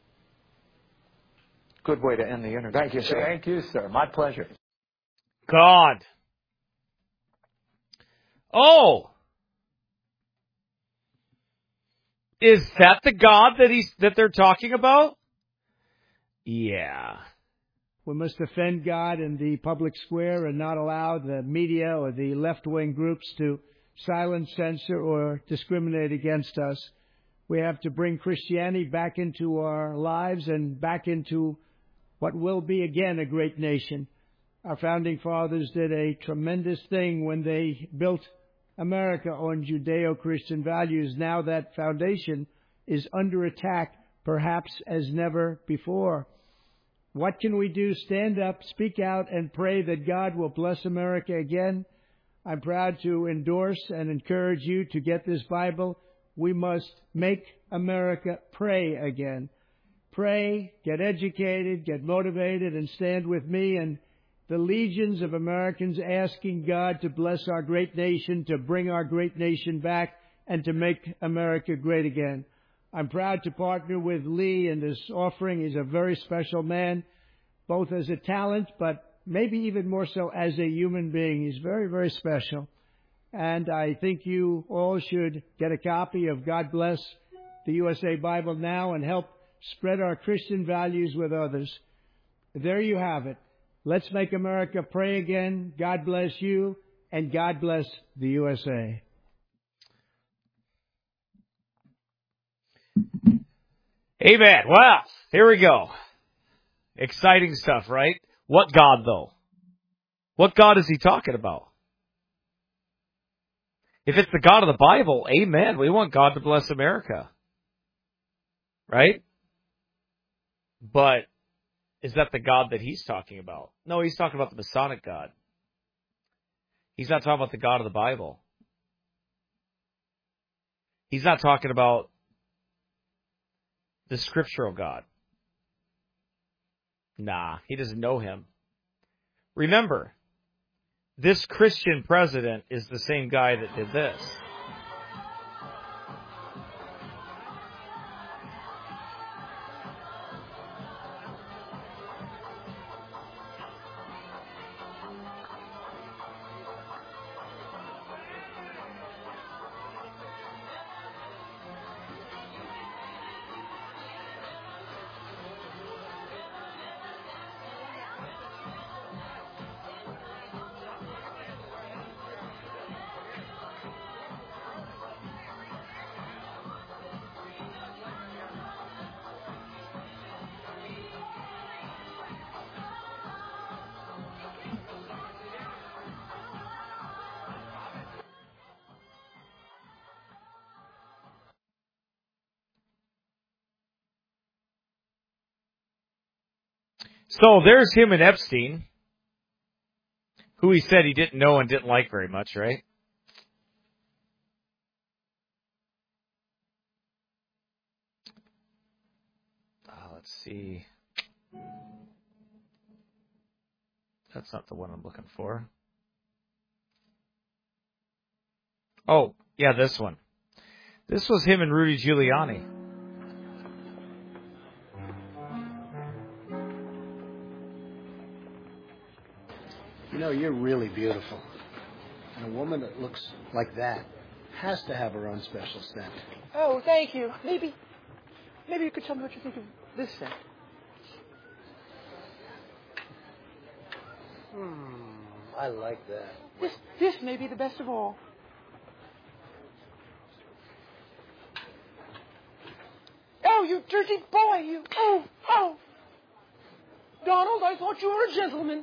Good way to end the interview. Thank you, sir. Thank you, sir. My pleasure. God. Oh. Is that the God that they're talking about? Yeah. We must defend God in the public square and not allow the media or the left-wing groups to silence, censor, or discriminate against us. We have to bring Christianity back into our lives and back into what will be again a great nation. Our founding fathers did a tremendous thing when they built America on Judeo-Christian values. Now that foundation is under attack perhaps as never before. What can we do? Stand up, speak out, and pray that God will bless America again. I'm proud to endorse and encourage you to get this Bible. We must make America pray again. Pray, get educated, get motivated, and stand with me and the legions of Americans asking God to bless our great nation, to bring our great nation back, and to make America great again. I'm proud to partner with Lee in this offering. He's a very special man, both as a talent, but maybe even more so as a human being. He's very, very special. And I think you all should get a copy of God Bless the USA Bible now and help spread our Christian values with others. There you have it. Let's make America pray again. God bless you, and God bless the USA. Amen. Well, here we go. Exciting stuff, right? What God, though? What God is he talking about? If it's the God of the Bible, amen. We want God to bless America. Right? But is that the God that he's talking about? No, he's talking about the Masonic God. He's not talking about the God of the Bible. He's not talking about the scriptural God. Nah, he doesn't know him. Remember, this Christian president is the same guy that did this. So there's him and Epstein, who he said he didn't know and didn't like very much, right? Let's see. That's not the one I'm looking for. Oh, yeah, this one. This was him and Rudy Giuliani. You know, you're really beautiful. And a woman that looks like that has to have her own special scent. Oh, thank you. Maybe you could tell me what you think of this scent. I like that. This may be the best of all. Oh, you dirty boy, you. Oh. Donald, I thought you were a gentleman.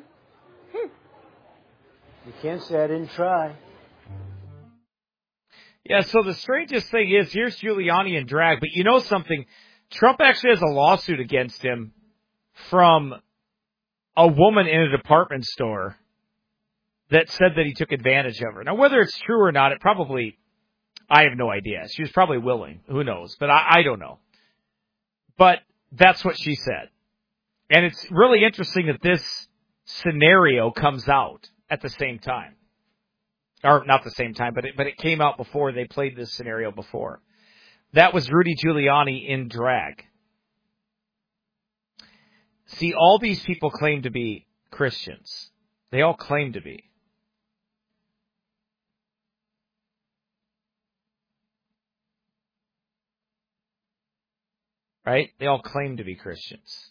You can't say I didn't try. Yeah, so the strangest thing is, here's Giuliani in drag, but you know something? Trump actually has a lawsuit against him from a woman in a department store that said that he took advantage of her. Now, whether it's true or not, I have no idea. She was probably willing. Who knows? But I don't know. But that's what she said. And it's really interesting that this scenario comes out at the same time. Or not the same time, but it came out before. They played this scenario before. That was Rudy Giuliani in drag. See, all these people claim to be Christians. They all claim to be. Right? They all claim to be Christians.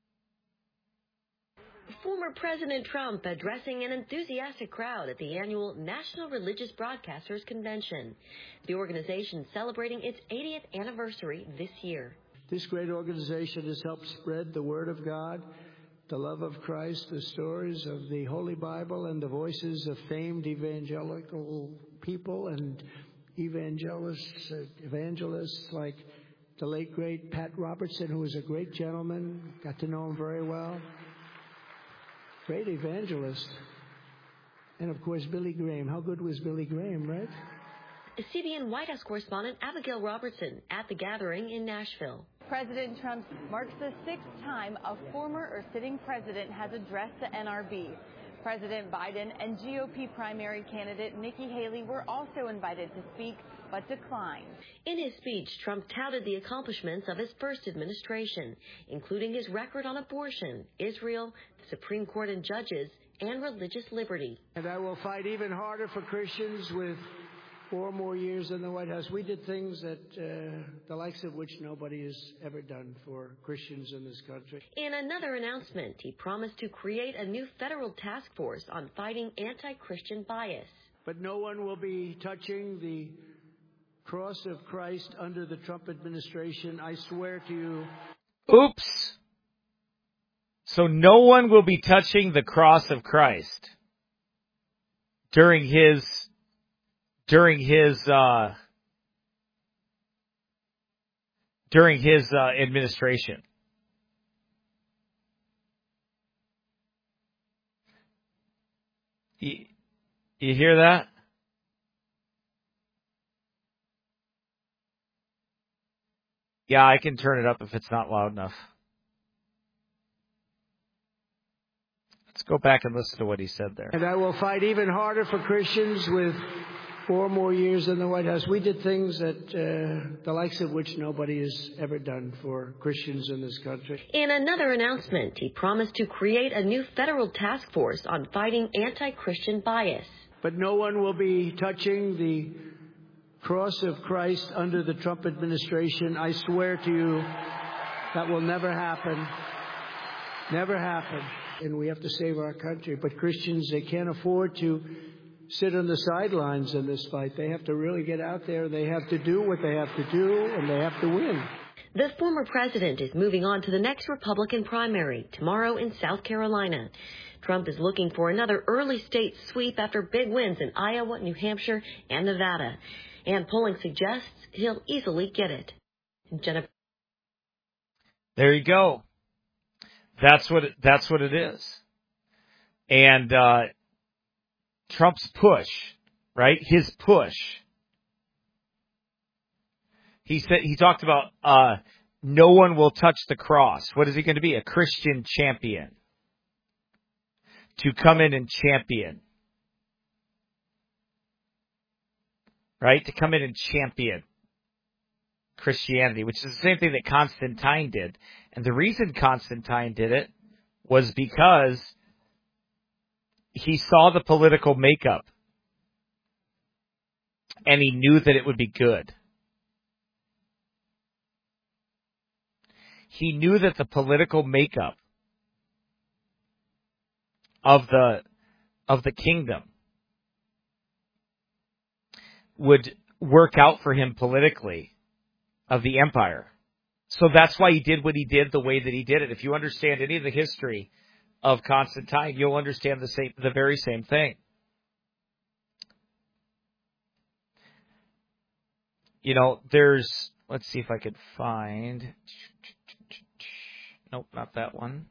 Former President Trump addressing an enthusiastic crowd at the annual National Religious Broadcasters Convention. The organization celebrating its 80th anniversary this year. This great organization has helped spread the Word of God, the love of Christ, the stories of the Holy Bible, and the voices of famed evangelical people and evangelists like the late, great Pat Robertson, who was a great gentleman. Got to know him very well. Great evangelist. And, of course, Billy Graham. How good was Billy Graham, right? CBN White House correspondent Abigail Robertson at the gathering in Nashville. President Trump marks the 6th time a former or sitting president has addressed the NRB. President Biden and GOP primary candidate Nikki Haley were also invited to speak, but declined. In his speech, Trump touted the accomplishments of his first administration, including his record on abortion, Israel, the Supreme Court and judges, and religious liberty. And I will fight even harder for Christians with 4 more years in the White House. We did things that the likes of which nobody has ever done for Christians in this country. In another announcement, he promised to create a new federal task force on fighting anti-Christian bias. But no one will be touching the cross of Christ under the Trump administration. I swear to you. Oops. So no one will be touching the cross of Christ during his administration. You hear that? Yeah, I can turn it up if it's not loud enough. Let's go back and listen to what he said there. And I will fight even harder for Christians with 4 more years in the White House. We did things that the likes of which nobody has ever done for Christians in this country. In another announcement, he promised to create a new federal task force on fighting anti-Christian bias. But no one will be touching the cross of Christ under the Trump administration. I swear to you, that will never happen. Never happen. And we have to save our country. But Christians, they can't afford to sit on the sidelines in this fight. They have to really get out there. They have to do what they have to do, and they have to win. The former president is moving on to the next Republican primary tomorrow in South Carolina. Trump is looking for another early state sweep after big wins in Iowa, New Hampshire, and Nevada. And polling suggests he'll easily get it. Jennifer. There you go. That's what it is. And Trump's push, right? His push. He talked about no one will touch the cross. What is he going to be? A Christian champion. To come in and champion. Right? To come in and champion Christianity, which is the same thing that Constantine did. And the reason Constantine did it was because he saw the political makeup and he knew that it would be good. He knew that the political makeup of the kingdom would work out for him politically, of the empire. So that's why he did what he did the way that he did it. If you understand any of the history of Constantine, you'll understand the very same thing. You know, let's see if I could find, nope, not that one.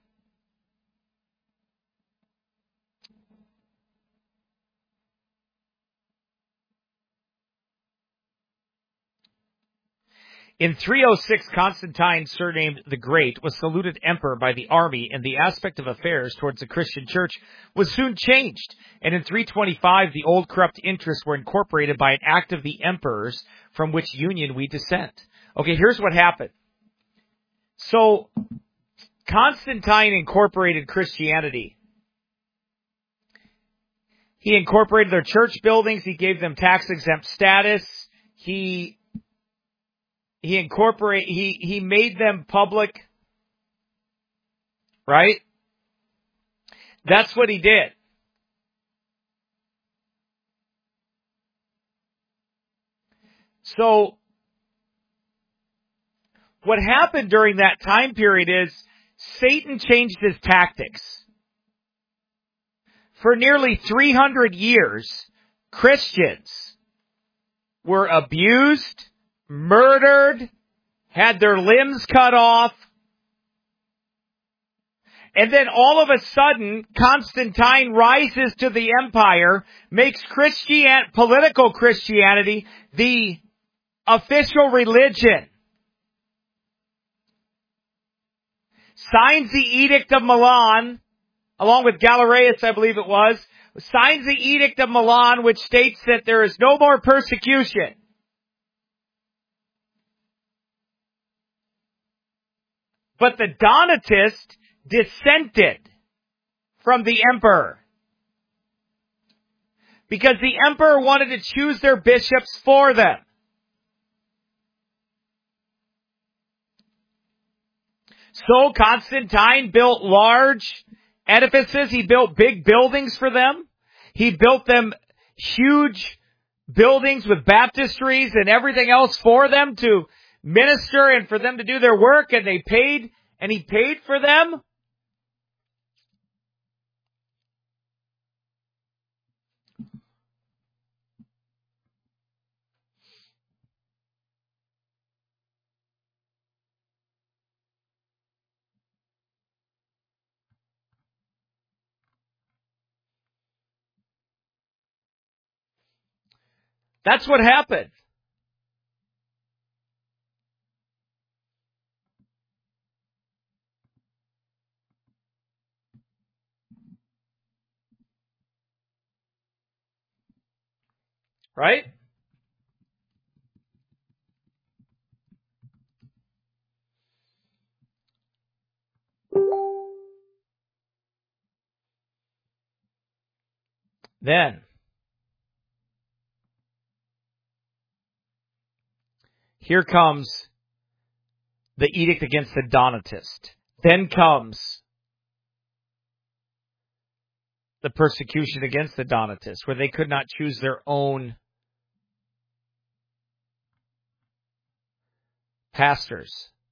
In 306, Constantine, surnamed the Great, was saluted emperor by the army, and the aspect of affairs towards the Christian church was soon changed. And in 325, the old corrupt interests were incorporated by an act of the emperors, from which union we dissent. Okay, here's what happened. So, Constantine incorporated Christianity. He incorporated their church buildings. He gave them tax-exempt status. He made them public, right? That's what he did. So, what happened during that time period is Satan changed his tactics. For nearly 300 years, Christians were abused, murdered, had their limbs cut off. And then all of a sudden, Constantine rises to the empire, makes political Christianity the official religion. Signs the Edict of Milan, along with Galerius, I believe it was, signs the Edict of Milan, which states that there is no more persecution. But the Donatists dissented from the emperor because the emperor wanted to choose their bishops for them. So Constantine built large edifices. He built big buildings for them. He built them huge buildings with baptistries and everything else for them to minister and for them to do their work, and he paid for them. That's what happened. Right? Then, here comes the edict against the Donatist. Then comes the persecution against the Donatists, where they could not choose their own pastors.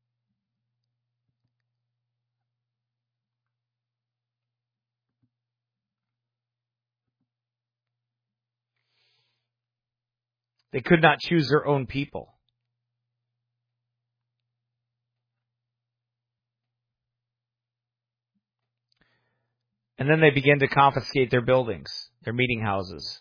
They could not choose their own people. And then they began to confiscate their buildings, their meeting houses.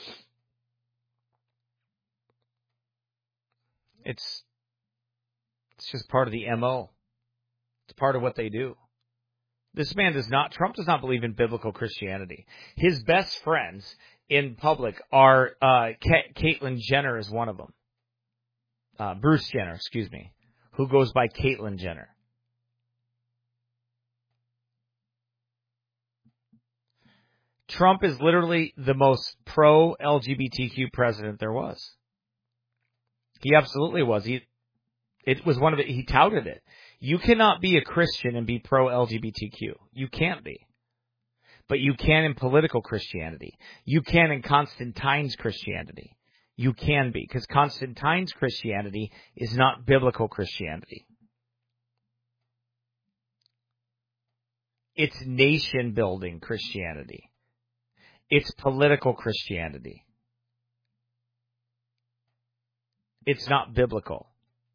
It's just part of the MO. It's part of what they do. Trump does not believe in biblical Christianity. His best friends in public are, Caitlyn Jenner is one of them. Bruce Jenner, who goes by Caitlyn Jenner. Trump is literally the most pro-LGBTQ president there was. He absolutely was. He touted it. You cannot be a Christian and be pro-LGBTQ. You can't be. But you can in political Christianity. You can in Constantine's Christianity. You can be. Because Constantine's Christianity is not biblical Christianity. It's nation-building Christianity. It's political Christianity. It's not biblical.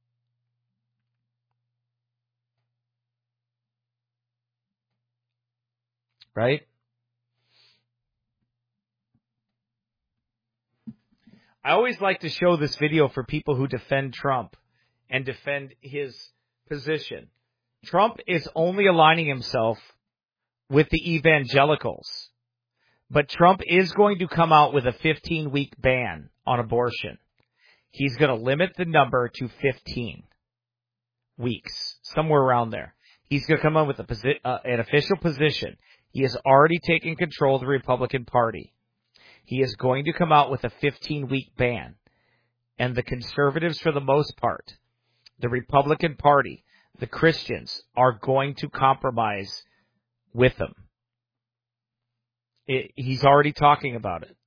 Right? I always like to show this video for people who defend Trump and defend his position. Trump is only aligning himself with the evangelicals. But Trump is going to come out with a 15-week ban on abortion. He's going to limit the number to 15 weeks, somewhere around there. He's going to come out with an official position. He has already taken control of the Republican Party. He is going to come out with a 15-week ban. And the conservatives, for the most part, the Republican Party, the Christians, are going to compromise with him. He's already talking about it.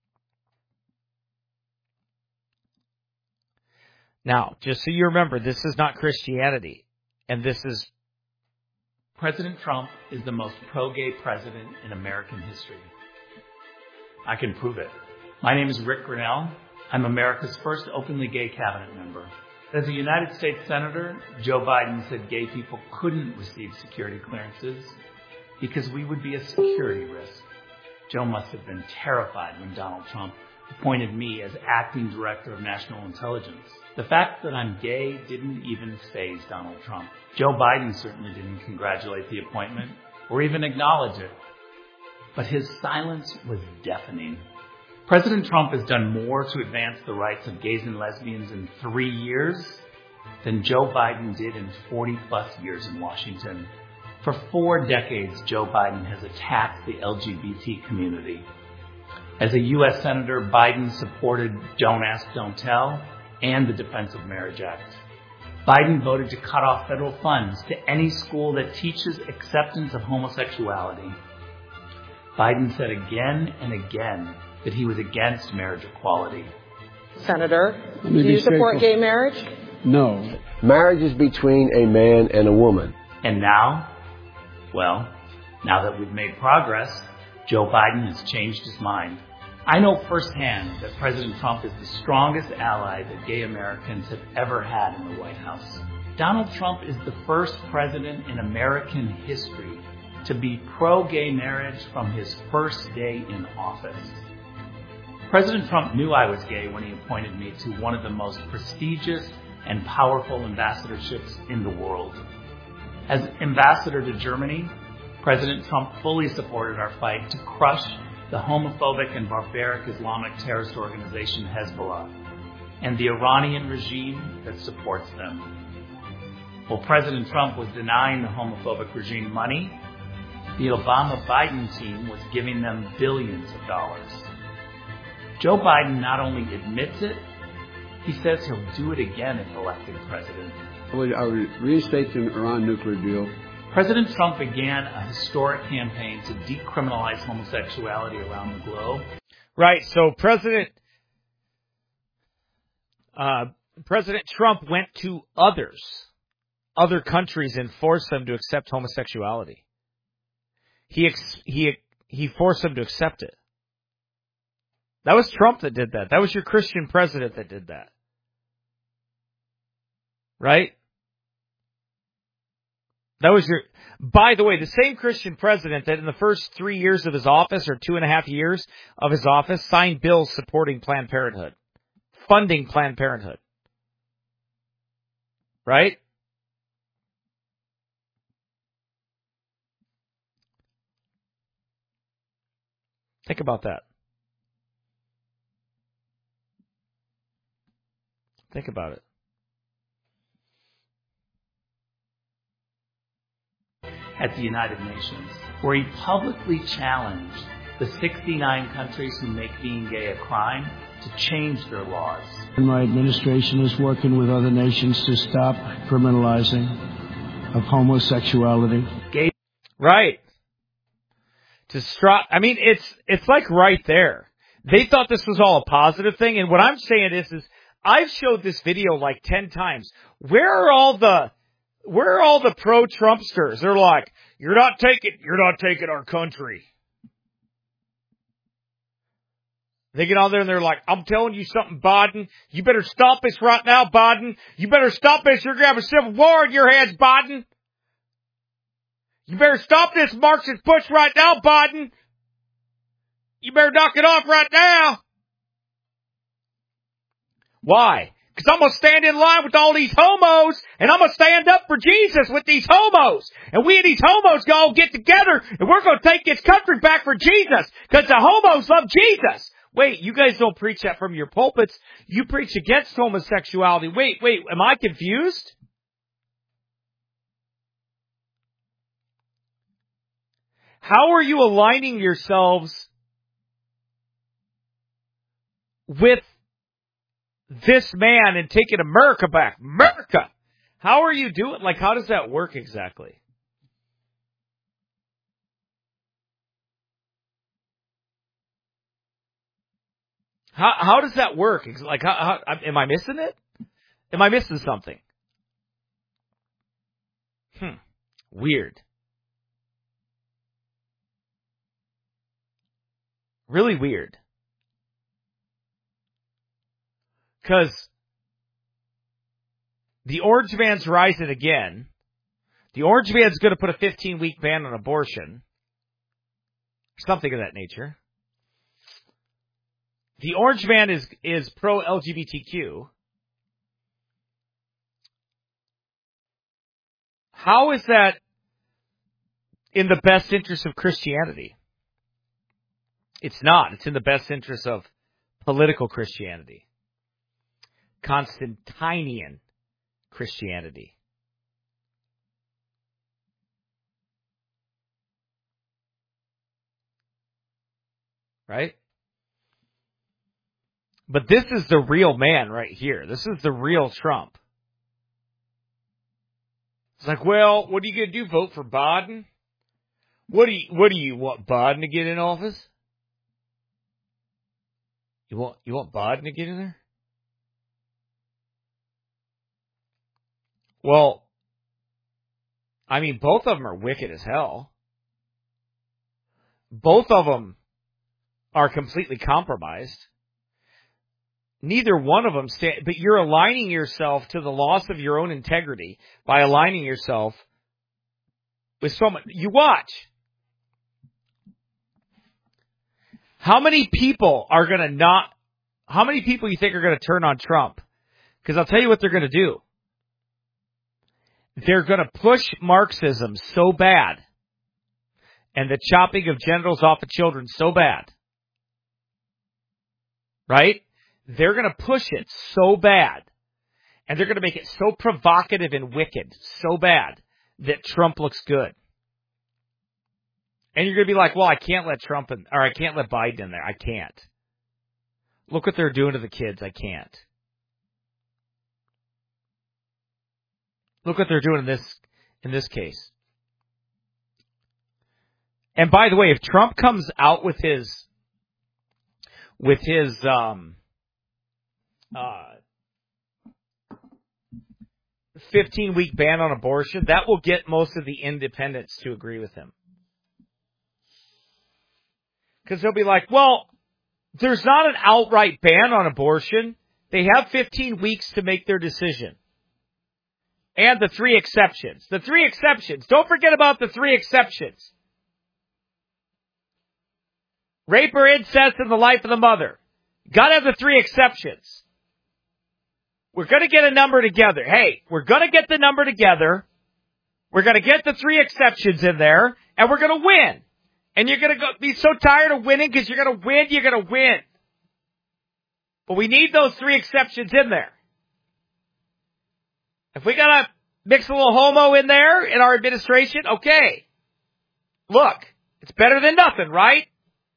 Now, just so you remember, this is not Christianity. And this is... President Trump is the most pro-gay president in American history. I can prove it. My name is Rick Grinnell. I'm America's first openly gay cabinet member. As a United States Senator, Joe Biden said gay people couldn't receive security clearances because we would be a security risk. Joe must have been terrified when Donald Trump appointed me as acting director of national intelligence. The fact that I'm gay didn't even faze Donald Trump. Joe Biden certainly didn't congratulate the appointment or even acknowledge it. But his silence was deafening. President Trump has done more to advance the rights of gays and lesbians in 3 years than Joe Biden did in 40-plus years in Washington. For 4 decades, Joe Biden has attacked the LGBT community. As a U.S. Senator, Biden supported Don't Ask, Don't Tell and the Defense of Marriage Act. Biden voted to cut off federal funds to any school that teaches acceptance of homosexuality. Biden said again and again that he was against marriage equality. Senator, do you support gay marriage? No. Marriage is between a man and a woman. And now? Well, now that we've made progress, Joe Biden has changed his mind. I know firsthand that President Trump is the strongest ally that gay Americans have ever had in the White House. Donald Trump is the first president in American history to be pro-gay marriage from his first day in office. President Trump knew I was gay when he appointed me to one of the most prestigious and powerful ambassadorships in the world. As ambassador to Germany, President Trump fully supported our fight to crush the homophobic and barbaric Islamic terrorist organization Hezbollah and the Iranian regime that supports them. While President Trump was denying the homophobic regime money, the Obama-Biden team was giving them billions of dollars. Joe Biden not only admits it, he says he'll do it again if elected president. I would reinstate the Iran nuclear deal. President Trump began a historic campaign to decriminalize homosexuality around the globe. Right, so President Trump went to other countries and forced them to accept homosexuality. He forced them to accept it. That was Trump that did that. That was your Christian president that did that. Right? That was by the way, the same Christian president that in the first 3 years of his office, or 2.5 years of his office, signed bills supporting Planned Parenthood, funding Planned Parenthood. Right? Think about that. Think about it. At the United Nations, where he publicly challenged the 69 countries who make being gay a crime to change their laws. My administration is working with other nations to stop criminalizing of homosexuality. Gay. Right. To stop. I mean, it's like right there. They thought this was all a positive thing, and what I'm saying is I've showed this video like 10 times. Where are all the pro-Trumpsters? They're like, you're not taking our country. They get on there and they're like, I'm telling you something, Biden. You better stop this right now, Biden. You better stop this. You're going to have a civil war in your hands, Biden. You better stop this Marxist push right now, Biden. You better knock it off right now. Why? Because I'm going to stand in line with all these homos, and I'm going to stand up for Jesus with these homos. And we and these homos going to get together, and we're going to take this country back for Jesus, because the homos love Jesus. Wait, you guys don't preach that from your pulpits. You preach against homosexuality. Wait, am I confused? How are you aligning yourselves with this man and taking America back? America! How are you doing? Like, how does that work exactly? How does that work? Like, how am I missing it? Am I missing something? Weird. Really weird. Because The orange man's rising again. The orange man's going to put a 15-week ban on abortion. Something of that nature. The orange man is pro-LGBTQ. How is that in the best interest of Christianity? It's not. It's in the best interest of political Christianity. Constantinian Christianity. Right? But this is the real man right here. This is the real Trump. It's like, well, what are you going to do? Vote for Biden? What do you want Biden to get in office? You want Biden to get in there? Well, I mean, both of them are wicked as hell. Both of them are completely compromised. Neither one of them but you're aligning yourself to the loss of your own integrity by aligning yourself with someone. You watch. How many people are going to not, how many people you think are going to turn on Trump? Because I'll tell you what they're going to do. They're going to push Marxism so bad and the chopping of genitals off of children so bad. Right? They're going to push it so bad, and they're going to make it so provocative and wicked, so bad, that Trump looks good. And you're going to be like, well, I can't let Trump in, or I can't let Biden in there. I can't. Look what they're doing to the kids. I can't. Look what they're doing in this case. And by the way, if Trump comes out with his 15-week ban on abortion, that will get most of the independents to agree with him. Because they'll be like, well, there's not an outright ban on abortion. They have 15 weeks to make their decision. And the 3 exceptions. The 3 exceptions. Don't forget about the 3 exceptions. Rape or incest in the life of the mother. Got to have the 3 exceptions. We're going to get a number together. Hey, we're going to get the number together. We're going to get the 3 exceptions in there, and we're going to win. And you're going to be so tired of winning because you're going to win, you're going to win. But we need those 3 exceptions in there. If we got to mix a little homo in there in our administration, okay. Look, it's better than nothing, right?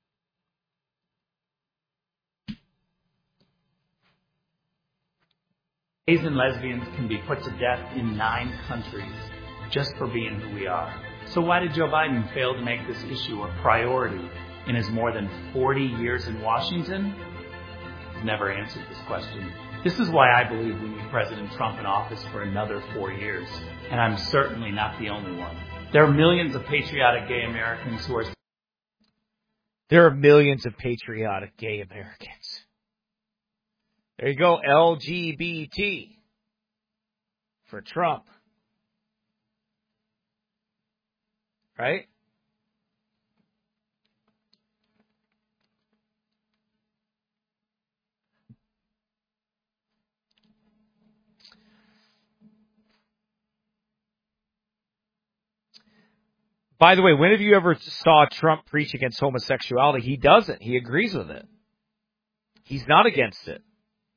Gays and lesbians can be put to death in 9 countries just for being who we are. So why did Joe Biden fail to make this issue a priority in his more than 40 years in Washington? He's never answered this question. This is why I believe we need President Trump in office for another 4 years. And I'm certainly not the only one. There are millions of patriotic gay Americans who are... There are millions of patriotic gay Americans. There you go, LGBT for Trump. Right? By the way, when have you ever saw Trump preach against homosexuality? He doesn't. He agrees with it. He's not against it.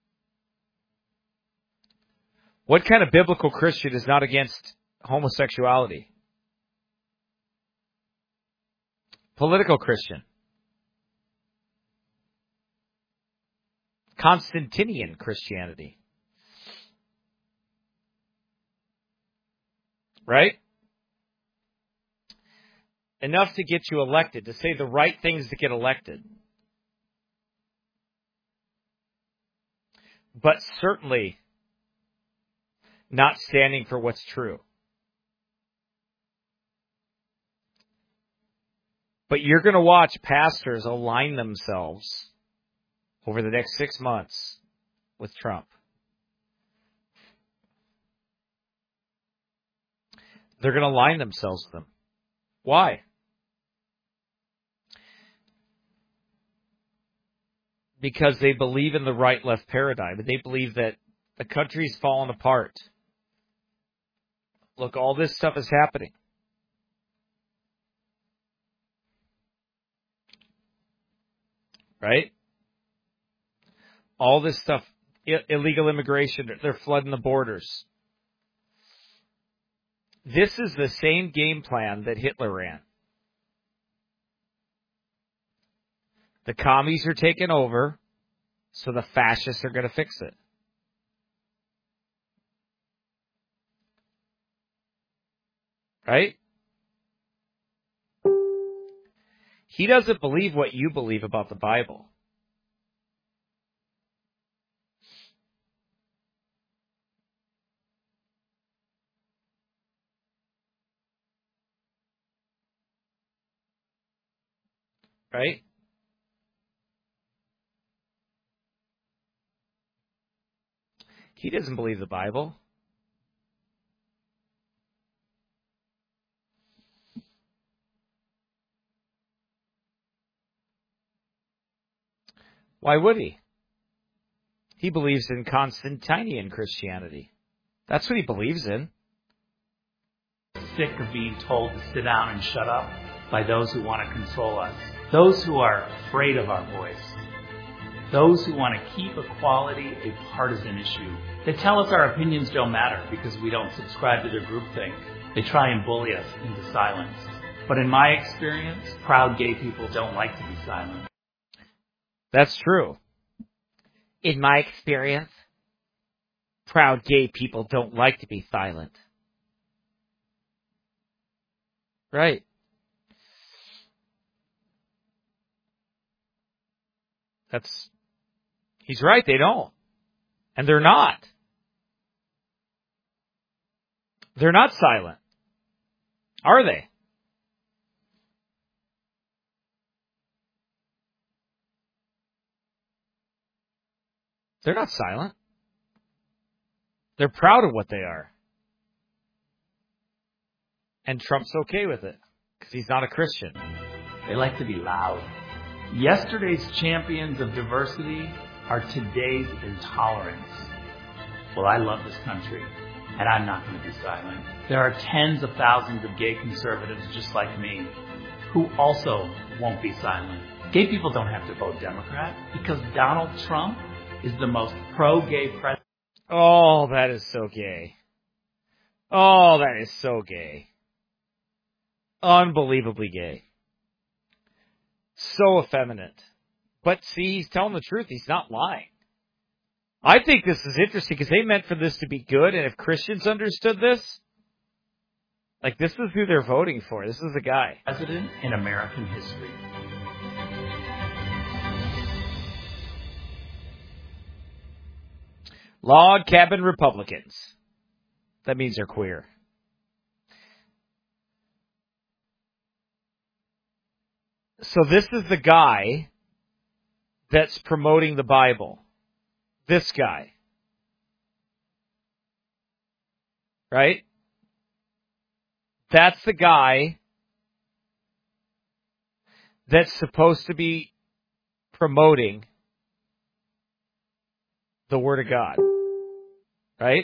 What kind of biblical Christian is not against homosexuality? Political Christian. Constantinian Christianity. Right? Enough to get you elected, to say the right things to get elected. But certainly not standing for what's true. But you're going to watch pastors align themselves over the next 6 months with Trump. They're going to align themselves with them. Why? Because they believe in the right-left paradigm. They believe that the country's fallen apart. Look, all this stuff is happening. Right? All this stuff, illegal immigration, they're flooding the borders. This is the same game plan that Hitler ran. The commies are taking over, so the fascists are going to fix it. Right? He doesn't believe what you believe about the Bible. Right? He doesn't believe the Bible. Why would he? He believes in Constantinian Christianity. That's what he believes in. Sick of being told to sit down and shut up by those who want to console us. Those who are afraid of our voice. Those who want to keep equality a partisan issue. They tell us our opinions don't matter because we don't subscribe to their groupthink. They try and bully us into silence. But in my experience, proud gay people don't like to be silent. That's true. In my experience, proud gay people don't like to be silent. Right. He's right, they don't. And they're not. They're not silent. Are they? They're not silent. They're proud of what they are. And Trump's okay with it, because he's not a Christian. They like to be loud. Yesterday's champions of diversity are today's intolerance. Well, I love this country, and I'm not going to be silent. There are tens of thousands of gay conservatives just like me, who also won't be silent. Gay people don't have to vote Democrat, because Donald Trump is the most pro-gay president. Oh, that is so gay. Oh, that is so gay. Unbelievably gay. So effeminate. But see, he's telling the truth. He's not lying. I think this is interesting because they meant for this to be good, and if Christians understood this, like, this is who they're voting for. This is the guy. President in American history. Log cabin Republicans. That means they're queer. So this is the guy that's promoting the Bible. This guy. Right? That's the guy that's supposed to be promoting the Word of God. Right?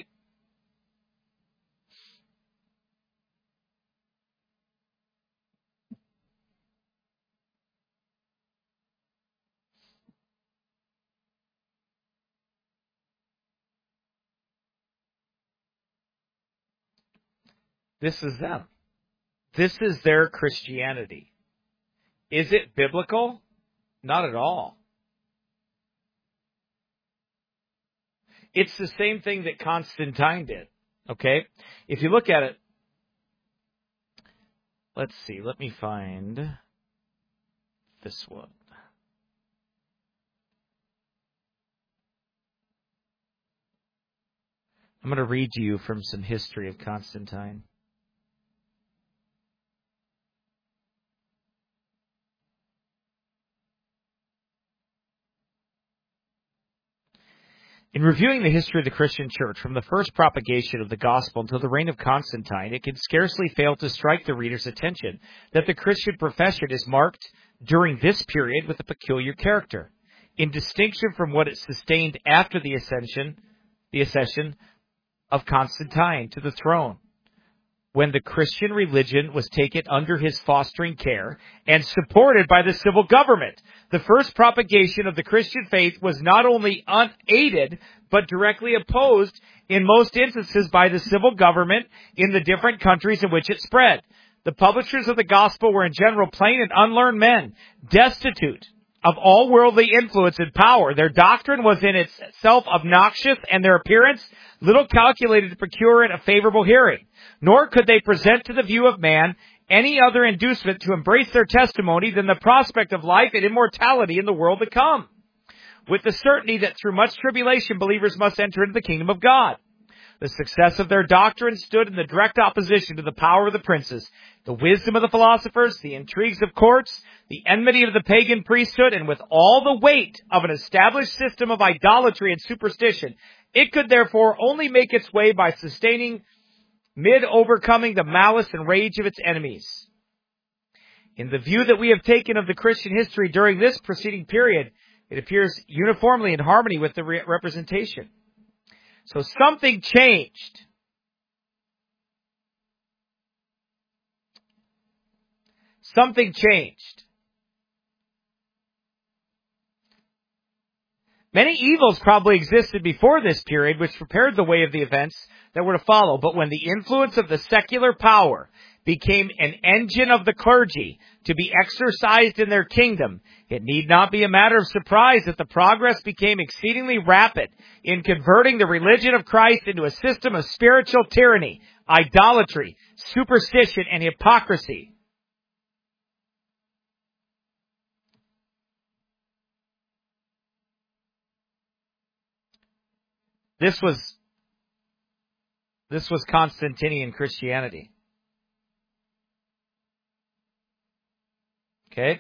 This is them. This is their Christianity. Is it biblical? Not at all. It's the same thing that Constantine did. Okay? If you look at it, let's see, let me find this one. I'm going to read to you from some history of Constantine. In reviewing the history of the Christian church from the first propagation of the gospel until the reign of Constantine, it can scarcely fail to strike the reader's attention that the Christian profession is marked during this period with a peculiar character, in distinction from what it sustained after the accession of Constantine to the throne, when the Christian religion was taken under his fostering care and supported by the civil government. The first propagation of the Christian faith was not only unaided, but directly opposed in most instances by the civil government in the different countries in which it spread. The publishers of the gospel were in general plain and unlearned men, destitute of all worldly influence and power. Their doctrine was in itself obnoxious, and their appearance little calculated to procure it a favorable hearing. Nor could they present to the view of man any other inducement to embrace their testimony than the prospect of life and immortality in the world to come, with the certainty that through much tribulation believers must enter into the kingdom of God. The success of their doctrine stood in the direct opposition to the power of the princes, the wisdom of the philosophers, the intrigues of courts, the enmity of the pagan priesthood, and with all the weight of an established system of idolatry and superstition. It could therefore only make its way by sustaining mid overcoming the malice and rage of its enemies. In the view that we have taken of the Christian history during this preceding period, it appears uniformly in harmony with the representation. So something changed. Something changed. Many evils probably existed before this period, which prepared the way of the events that were to follow. But when the influence of the secular power became an engine of the clergy to be exercised in their kingdom, it need not be a matter of surprise that the progress became exceedingly rapid in converting the religion of Christ into a system of spiritual tyranny, idolatry, superstition, and hypocrisy. This was Constantinian Christianity. Okay?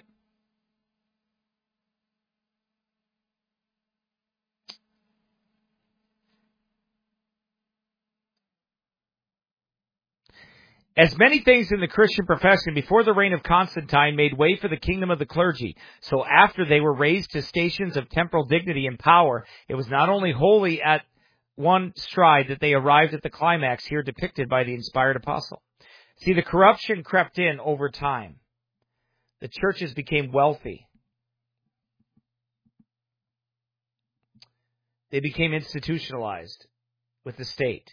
As many things in the Christian profession before the reign of Constantine made way for the kingdom of the clergy, so after they were raised to stations of temporal dignity and power, it was not only wholly at one stride that they arrived at the climax here depicted by the inspired apostle. See, the corruption crept in over time. The churches became wealthy. They became institutionalized with the state.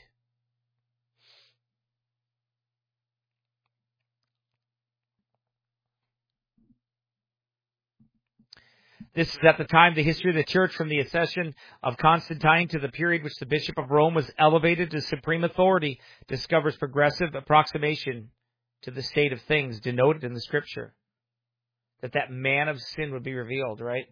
This is at the time the history of the church from the accession of Constantine to the period which the Bishop of Rome was elevated to supreme authority discovers progressive approximation to the state of things denoted in the Scripture. That man of sin would be revealed, right?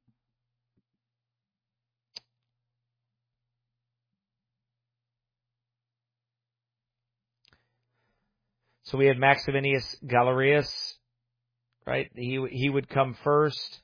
So we had Maximinius Galerius, right? He would come first.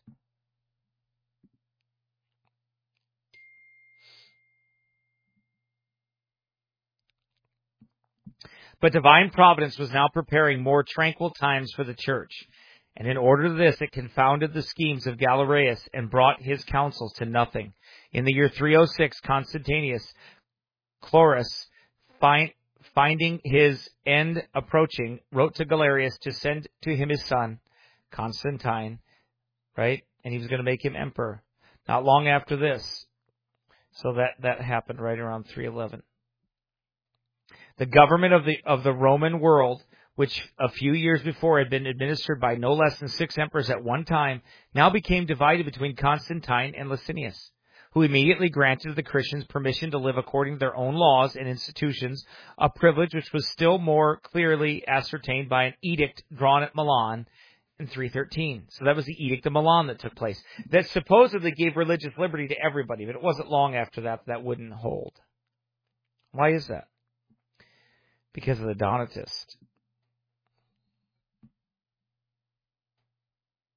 But divine providence was now preparing more tranquil times for the church. And in order to this, it confounded the schemes of Galerius and brought his counsels to nothing. In the year 306, Constantius Chlorus, finding his end approaching, wrote to Galerius to send to him his son, Constantine, right? And he was going to make him emperor. Not long after this. So that happened right around 311. The government of the Roman world, which a few years before had been administered by no less than 6 emperors at one time, now became divided between Constantine and Licinius, who immediately granted the Christians permission to live according to their own laws and institutions, a privilege which was still more clearly ascertained by an edict drawn at Milan in 313. So that was the Edict of Milan that took place. That supposedly gave religious liberty to everybody, but it wasn't long after that wouldn't hold. Why is that? Because of the Donatists.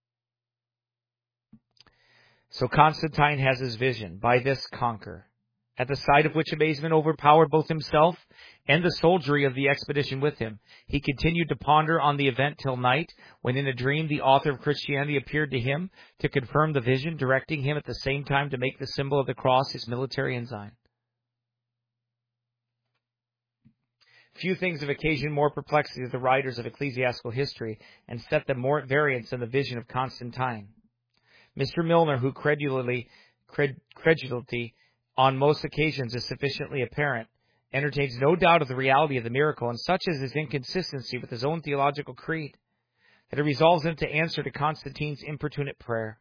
So Constantine has his vision. By this conquer. at the sight of which amazement overpowered both himself and the soldiery of the expedition with him. He continued to ponder on the event till night, when in a dream the author of Christianity appeared to him to confirm the vision, directing him at the same time to make the symbol of the cross his military ensign. Few things have occasioned more perplexity to the writers of ecclesiastical history and set them more at variance than the vision of Constantine. Mr. Milner, whose credulity on most occasions is sufficiently apparent, entertains no doubt of the reality of the miracle, and such is his inconsistency with his own theological creed, that it resolves him to answer to Constantine's importunate prayer.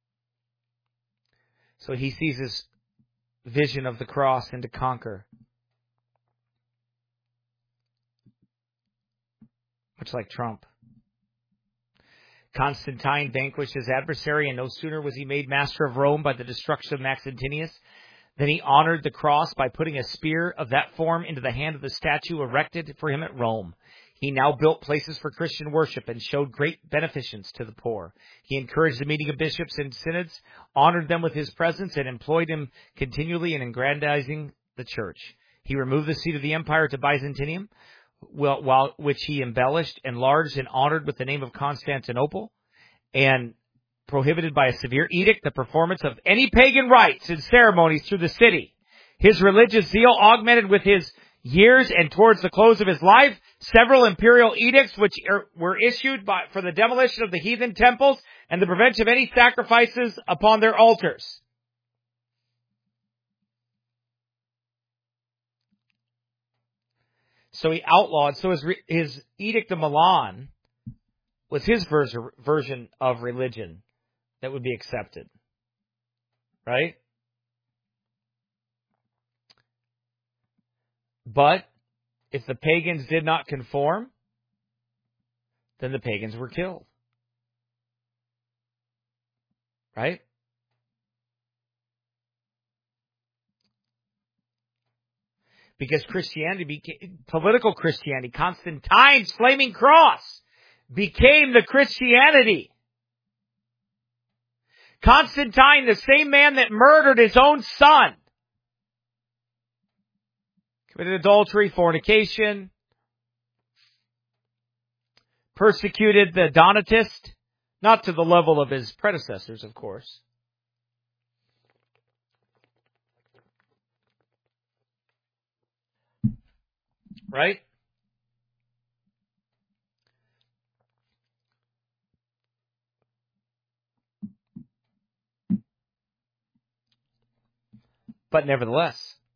So he sees his vision of the cross and to conquer. Much like Trump. Constantine vanquished his adversary, and no sooner was he made master of Rome by the destruction of Maxentius than he honored the cross by putting a spear of that form into the hand of the statue erected for him at Rome. He now built places for Christian worship and showed great beneficence to the poor. He encouraged the meeting of bishops and synods, honored them with his presence, and employed him continually in aggrandizing the church. He removed the seat of the empire to Byzantium, which he embellished, enlarged, and honored with the name of Constantinople, and prohibited by a severe edict the performance of any pagan rites and ceremonies through the city. His religious zeal augmented with his years, and towards the close of his life, several imperial edicts which were issued for the demolition of the heathen temples and the prevention of any sacrifices upon their altars. So he outlawed. So his Edict of Milan was his version of religion that would be accepted. Right? But if the pagans did not conform, then the pagans were killed. Right? Because political Christianity, Constantine's flaming cross, became the Christianity. Constantine, the same man that murdered his own son, committed adultery, fornication, persecuted the Donatists, not to the level of his predecessors, of course. Right? But nevertheless,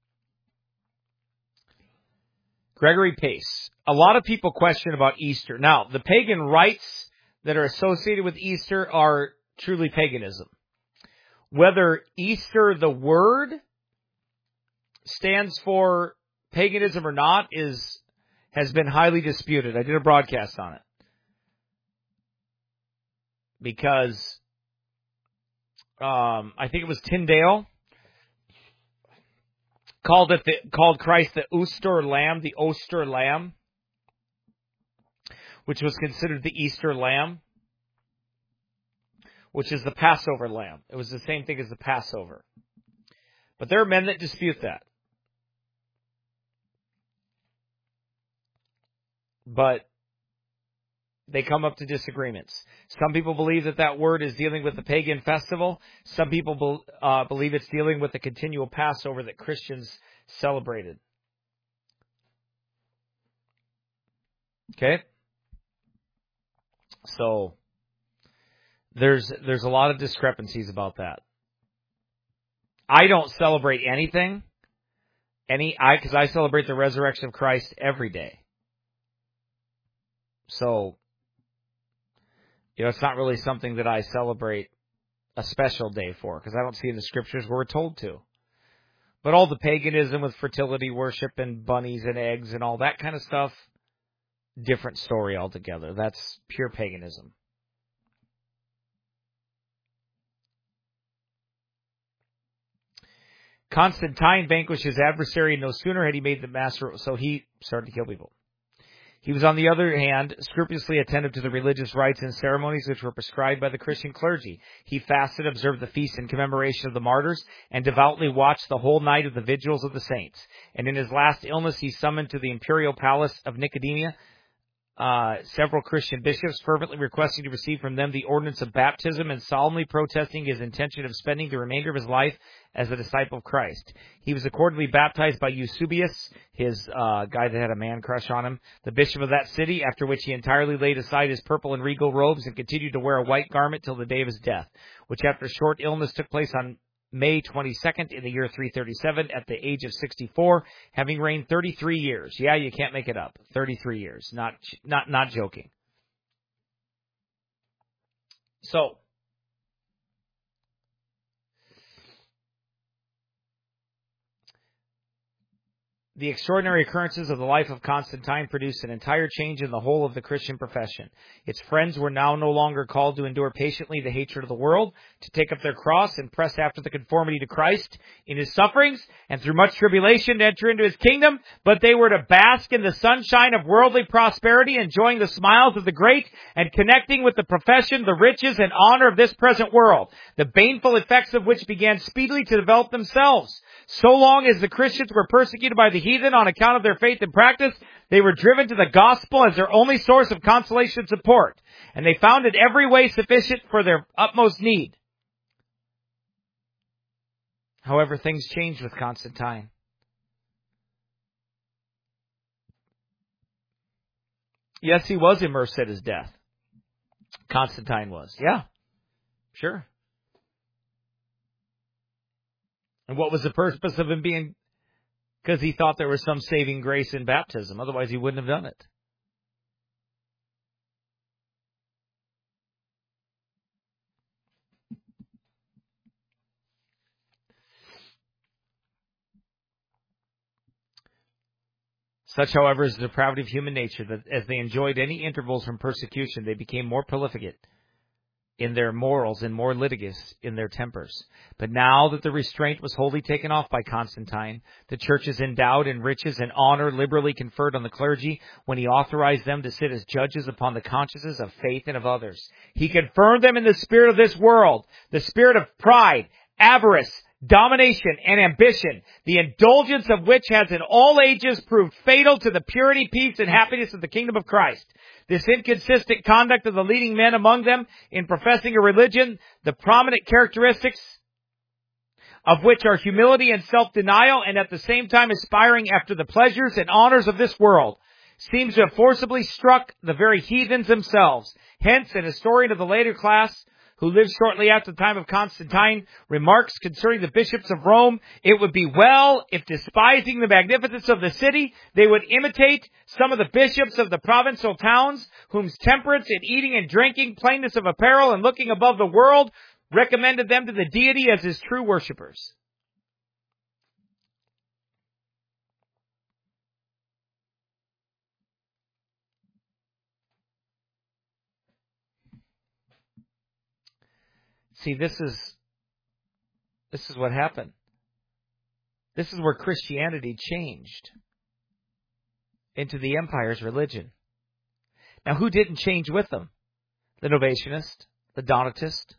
Gregory Pace. A lot of people question about Easter. Now, the pagan rites that are associated with Easter are truly paganism. Whether Easter, the word, stands for paganism or not has been highly disputed. I did a broadcast on it. Because I think it was Tyndale called Christ the Oster Lamb, which was considered the Easter lamb, which is the Passover lamb. It was the same thing as the Passover. But there are men that dispute that. But they come up to disagreements. Some people believe that word is dealing with the pagan festival. Some people believe it's dealing with the continual Passover that Christians celebrated. Okay? So there's a lot of discrepancies about that. I don't celebrate anything. Because I celebrate the resurrection of Christ every day. So, it's not really something that I celebrate a special day for, because I don't see in the scriptures where we're told to. But all the paganism with fertility worship and bunnies and eggs and all that kind of stuff, different story altogether. That's pure paganism. Constantine vanquished his adversary, and no sooner had he made the master, so he started to kill people. He was, on the other hand, scrupulously attentive to the religious rites and ceremonies which were prescribed by the Christian clergy. He fasted, observed the feast in commemoration of the martyrs, and devoutly watched the whole night of the vigils of the saints. And in his last illness, he summoned to the imperial palace of Nicomedia several Christian bishops, fervently requesting to receive from them the ordinance of baptism and solemnly protesting his intention of spending the remainder of his life as a disciple of Christ. He was accordingly baptized by Eusebius, his guy that had a man crush on him, the bishop of that city, after which he entirely laid aside his purple and regal robes and continued to wear a white garment till the day of his death, which after a short illness took place on May 22nd in the year 337 at the age of 64, having reigned 33 years. Yeah, you can't make it up. 33 years. Not joking. So, the extraordinary occurrences of the life of Constantine produced an entire change in the whole of the Christian profession. Its friends were now no longer called to endure patiently the hatred of the world, to take up their cross and press after the conformity to Christ in his sufferings, and through much tribulation to enter into his kingdom, but they were to bask in the sunshine of worldly prosperity, enjoying the smiles of the great, and connecting with the profession, the riches, and honor of this present world, the baneful effects of which began speedily to develop themselves. So long as the Christians were persecuted by the heathen on account of their faith and practice, they were driven to the gospel as their only source of consolation and support, and they found it every way sufficient for their utmost need. However, things changed with Constantine. Yes, he was immersed at his death. Constantine was. Yeah, sure. And what was the purpose of him being? Because he thought there was some saving grace in baptism. Otherwise, he wouldn't have done it. Such, however, is the depravity of human nature, that as they enjoyed any intervals from persecution, they became more profligate in their morals and more litigious in their tempers. But now that the restraint was wholly taken off by Constantine, the church is endowed in riches and honor liberally conferred on the clergy when he authorized them to sit as judges upon the consciences of faith and of others. He confirmed them in the spirit of this world, the spirit of pride, avarice, domination, and ambition, the indulgence of which has in all ages proved fatal to the purity, peace, and happiness of the kingdom of Christ. This inconsistent conduct of the leading men among them in professing a religion, the prominent characteristics of which are humility and self-denial, and at the same time aspiring after the pleasures and honors of this world, seems to have forcibly struck the very heathens themselves. Hence, an historian of the later class, who lived shortly after the time of Constantine, remarks concerning the bishops of Rome, it would be well if, despising the magnificence of the city, they would imitate some of the bishops of the provincial towns, whose temperance in eating and drinking, plainness of apparel, and looking above the world recommended them to the deity as his true worshippers. See, this is what happened. This is where Christianity changed into the empire's religion. Now, who didn't change with them? The Novatianist, the Donatist,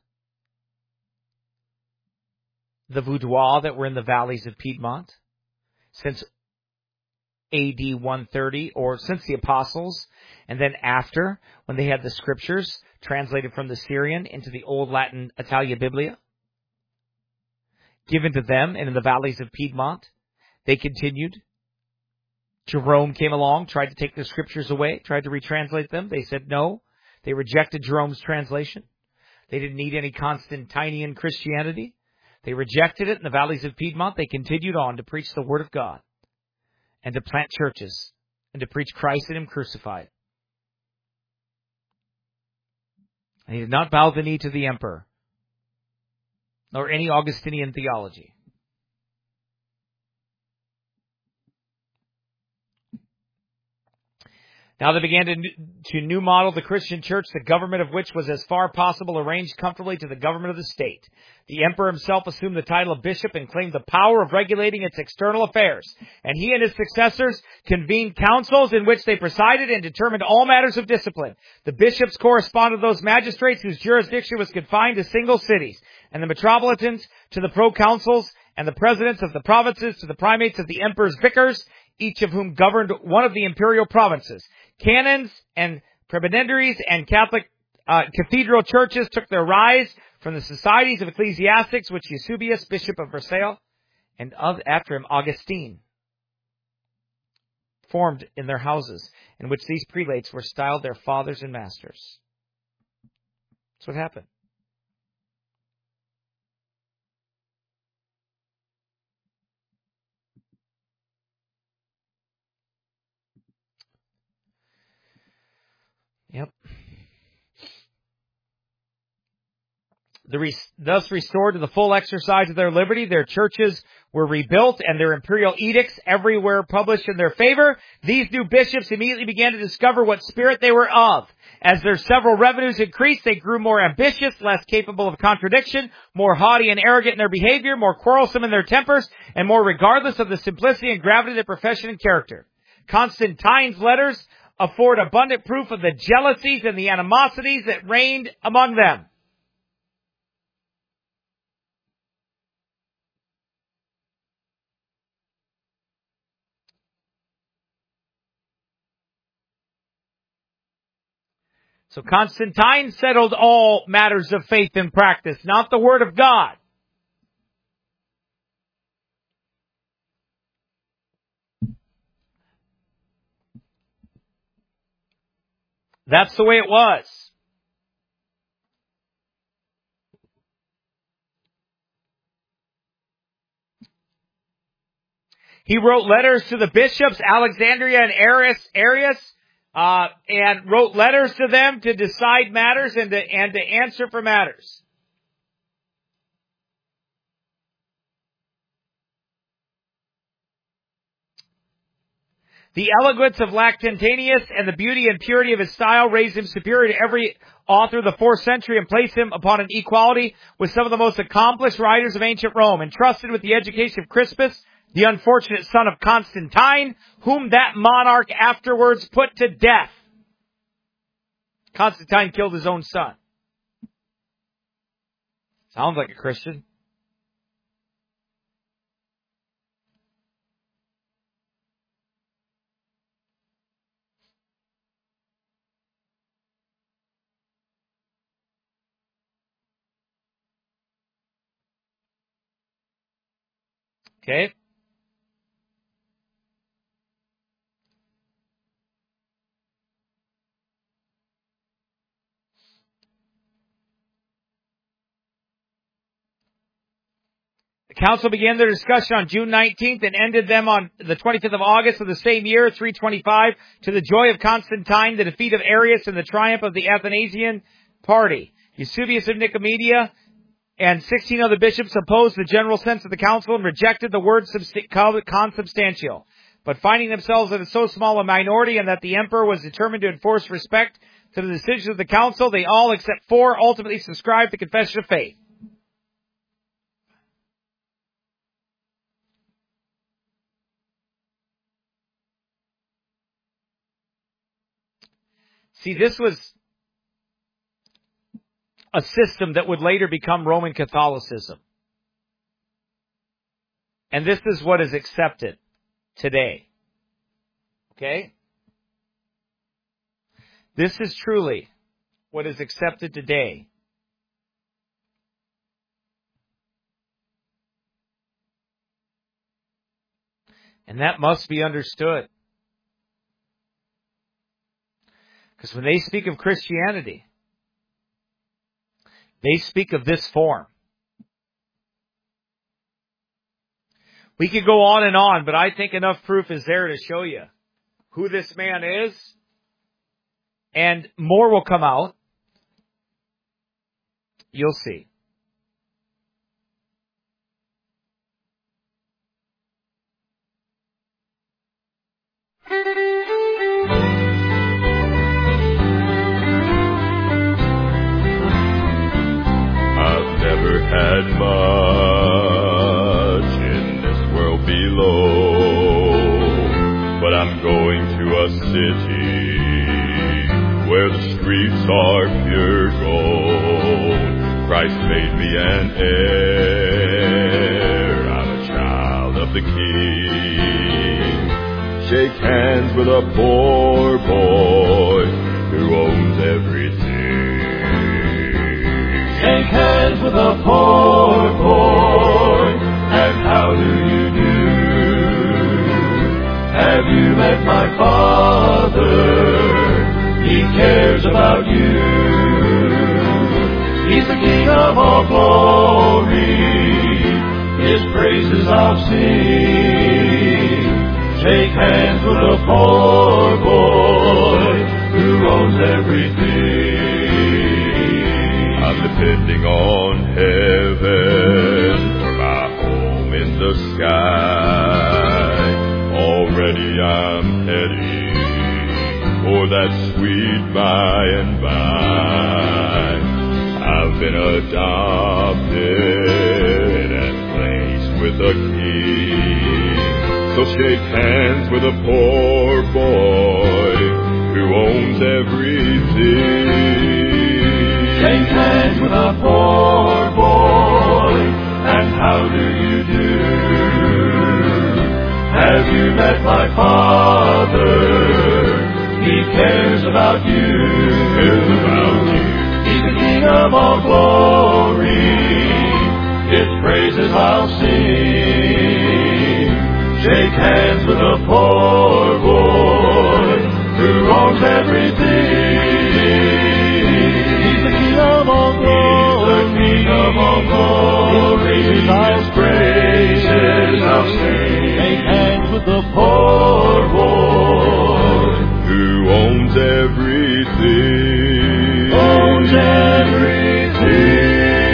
the Vaudois that were in the valleys of Piedmont since AD 130, or since the Apostles, and then after, when they had the Scriptures translated from the Syrian into the Old Latin Italia Biblia, given to them, and in the valleys of Piedmont, they continued. Jerome came along, tried to take the Scriptures away, tried to retranslate them. They said no. They rejected Jerome's translation. They didn't need any Constantinian Christianity. They rejected it in the valleys of Piedmont. They continued on to preach the Word of God and to plant churches and to preach Christ and Him crucified. And he did not bow the knee to the emperor, nor any Augustinian theology. Now they began to new model the Christian church, the government of which was as far possible arranged comfortably to the government of the state. The emperor himself assumed the title of bishop and claimed the power of regulating its external affairs. And he and his successors convened councils in which they presided and determined all matters of discipline. The bishops corresponded to those magistrates whose jurisdiction was confined to single cities, and the metropolitans to the proconsuls, and the presidents of the provinces to the primates of the emperor's vicars, each of whom governed one of the imperial provinces. Canons and prebendaries and Catholic cathedral churches took their rise from the societies of ecclesiastics which Eusebius, bishop of Versailles, and after him Augustine, formed in their houses, in which these prelates were styled their fathers and masters. That's what happened. Yep. Thus restored to the full exercise of their liberty, their churches were rebuilt and their imperial edicts everywhere published in their favor. These new bishops immediately began to discover what spirit they were of. As their several revenues increased, they grew more ambitious, less capable of contradiction, more haughty and arrogant in their behavior, more quarrelsome in their tempers, and more regardless of the simplicity and gravity of their profession and character. Constantine's letters afford abundant proof of the jealousies and the animosities that reigned among them. So Constantine settled all matters of faith and practice, not the Word of God. That's the way it was. He wrote letters to the bishops, Alexandria and Arius, and wrote letters to them to decide matters and to answer for matters. The eloquence of Lactantius and the beauty and purity of his style raised him superior to every author of the 4th century and placed him upon an equality with some of the most accomplished writers of ancient Rome, entrusted with the education of Crispus, the unfortunate son of Constantine, whom that monarch afterwards put to death. Constantine killed his own son. Sounds like a Christian. Okay. The council began their discussion on June 19th and ended them on the 25th of August of the same year, 325, to the joy of Constantine, the defeat of Arius, and the triumph of the Athanasian party. Eusebius of Nicomedia and 16 other bishops opposed the general sense of the council and rejected the word consubstantial. But finding themselves in so small a minority and that the emperor was determined to enforce respect to the decisions of the council, they all, except 4, ultimately subscribed the confession of faith. See, this was a system that would later become Roman Catholicism. And this is what is accepted today. Okay? This is truly what is accepted today. And that must be understood. Because when they speak of Christianity, they speak of this form. We could go on, but I think enough proof is there to show you who this man is. And more will come out. You'll see. pure gold. Christ made me an heir. I'm a child of the King. Shake hands with a poor boy who owns everything. Shake hands with a poor boy, and how do you do? Have you met my Father? He cares about you. He's the King of all glory. His praises I'll sing. Shake hands with a poor boy who owns everything. I'm depending on heaven for my home in the sky. Already I'm heading for that sweet by and by. I've been adopted and placed with a King. So shake hands with a poor boy who owns everything. Shake hands with a poor boy, and how do you do? Have you met my Father? He cares about you. Cares about you. He's the King of all glory. His praises I'll sing. Shake hands with a poor boy who owns everything. He's the King of all glory. He's the King of all glory. His praises I'll sing. Shake hands with the poor boy who owns everything. Owns everything.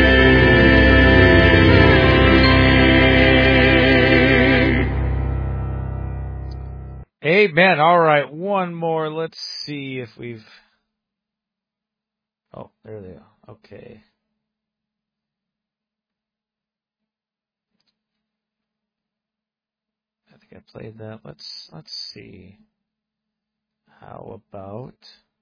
Amen. All right, one more. Let's see if we've... Oh, there they are. Okay. I think I played that. Let's see. How about...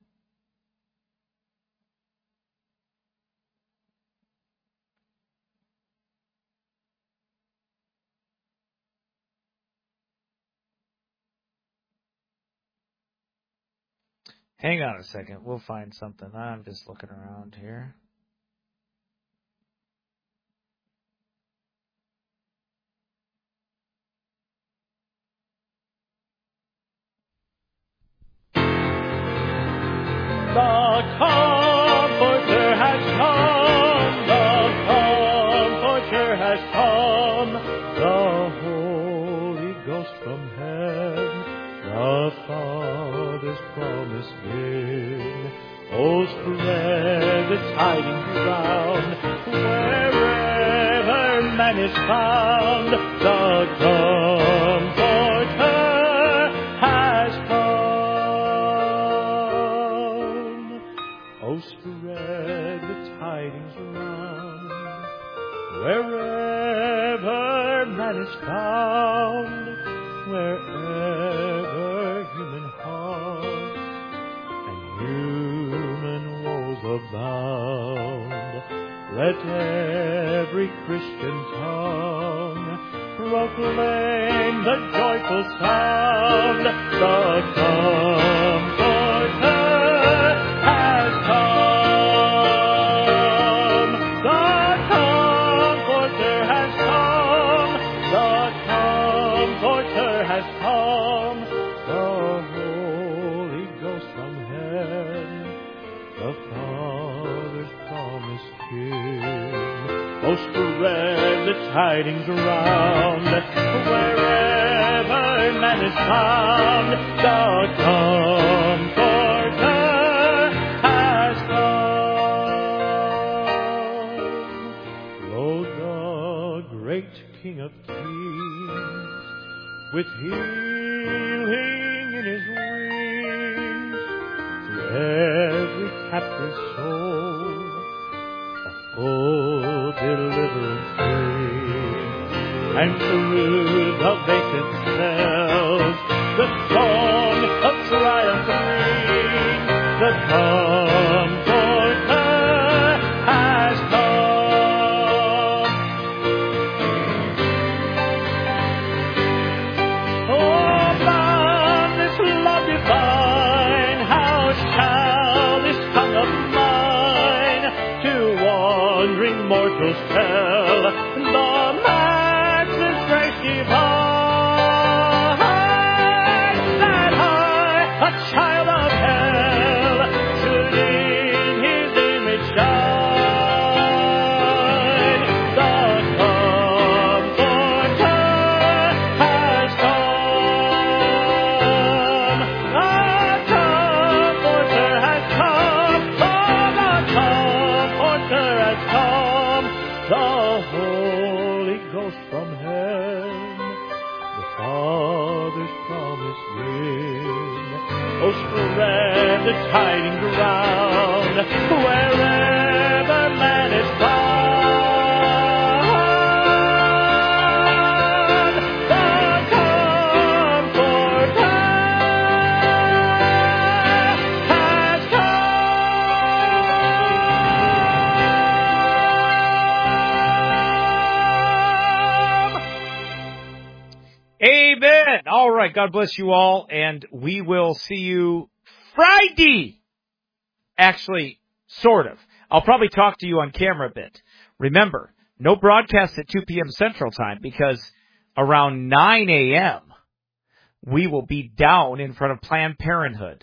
Hang on a second. We'll find something. I'm just looking around here. The Comforter has come. The Comforter has come. The Holy Ghost from heaven. The Father's promise given. Oh, spread the tidings round. Wherever man is found, the Comforter has come. Oh, spread the tidings round. Wherever man is found, wherever human hearts and human woes abound, let every Christian tongue proclaim the joyful sound. The Comforter has come. The Comforter has come. The Comforter has come. The Holy Ghost from heaven, the Father's promised King. Oh, spread the tidings around. Wherever man is found, the Comforter has come. Lo, the great King of Kings, with healing in his wings, to every captive soul, a full deliverance brings, and through the vacant cells, the song of triumph rings. The Comforter wondering mortals tell, the matchless grace divine, that I, a child of hell, should in his image shine. The Comforter has come. The Comforter has come. The Holy Ghost from heaven, the Father's promise in. Oh, spread the tidings around, wherever man is found. The Comforter has Amen. All right. God bless you all. And we will see you Friday. Actually, sort of. I'll probably talk to you on camera a bit. Remember, no broadcast at 2 p.m. Central Time because around 9 a.m. we will be down in front of Planned Parenthood.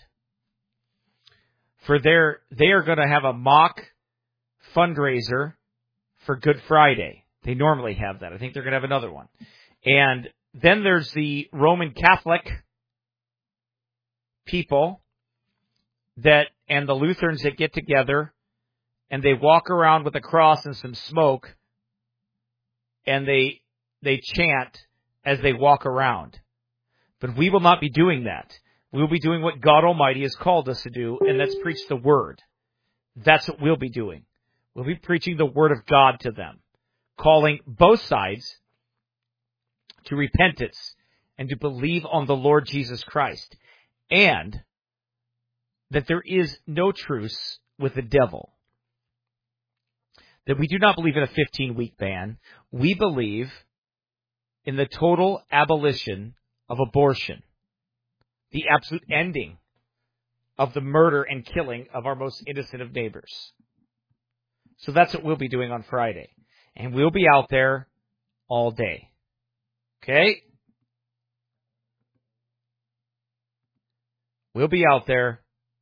They are going to have a mock fundraiser for Good Friday. They normally have that. I think they're going to have another one. And then there's the Roman Catholic people and the Lutherans that get together and they walk around with a cross and some smoke and they chant as they walk around. But we will not be doing that. We will be doing what God Almighty has called us to do, and that's preach the Word. That's what we'll be doing. We'll be preaching the Word of God to them, calling both sides to repentance and to believe on the Lord Jesus Christ, and that there is no truce with the devil. That we do not believe in a 15-week ban. We believe in the total abolition of abortion, the absolute ending of the murder and killing of our most innocent of neighbors. So that's what we'll be doing on Friday. And we'll be out there all day. Okay? We'll be out there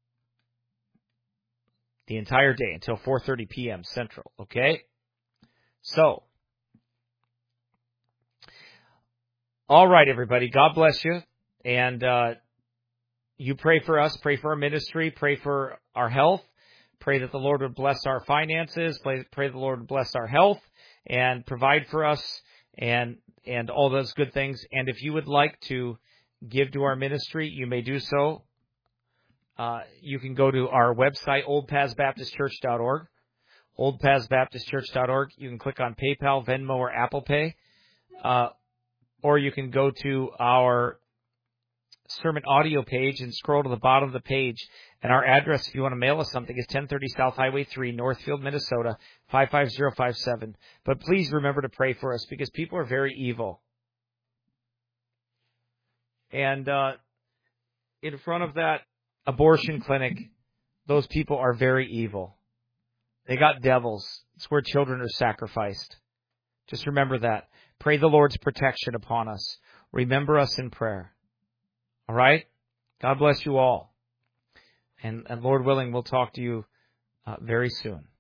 the entire day until 4:30 p.m. Central. Okay? So, all right, everybody. God bless you. And you pray for us. Pray for our ministry. Pray for our health. Pray that the Lord would bless our finances. Pray the Lord would bless our health and provide for us and all those good things. And if you would like to give to our ministry, you may do so. You can go to our website, oldpathsbaptistchurch.org. oldpathsbaptistchurch.org. You can click on PayPal, Venmo, or Apple Pay. Or you can go to our sermon audio page and scroll to the bottom of the page. And our address, if you want to mail us something, is 1030 South Highway 3, Northfield, Minnesota, 55057. But please remember to pray for us because people are very evil. And in front of that abortion clinic, those people are very evil. They got devils. It's where children are sacrificed. Just remember that. Pray the Lord's protection upon us. Remember us in prayer. All right? God bless you all. And Lord willing, we'll talk to you very soon.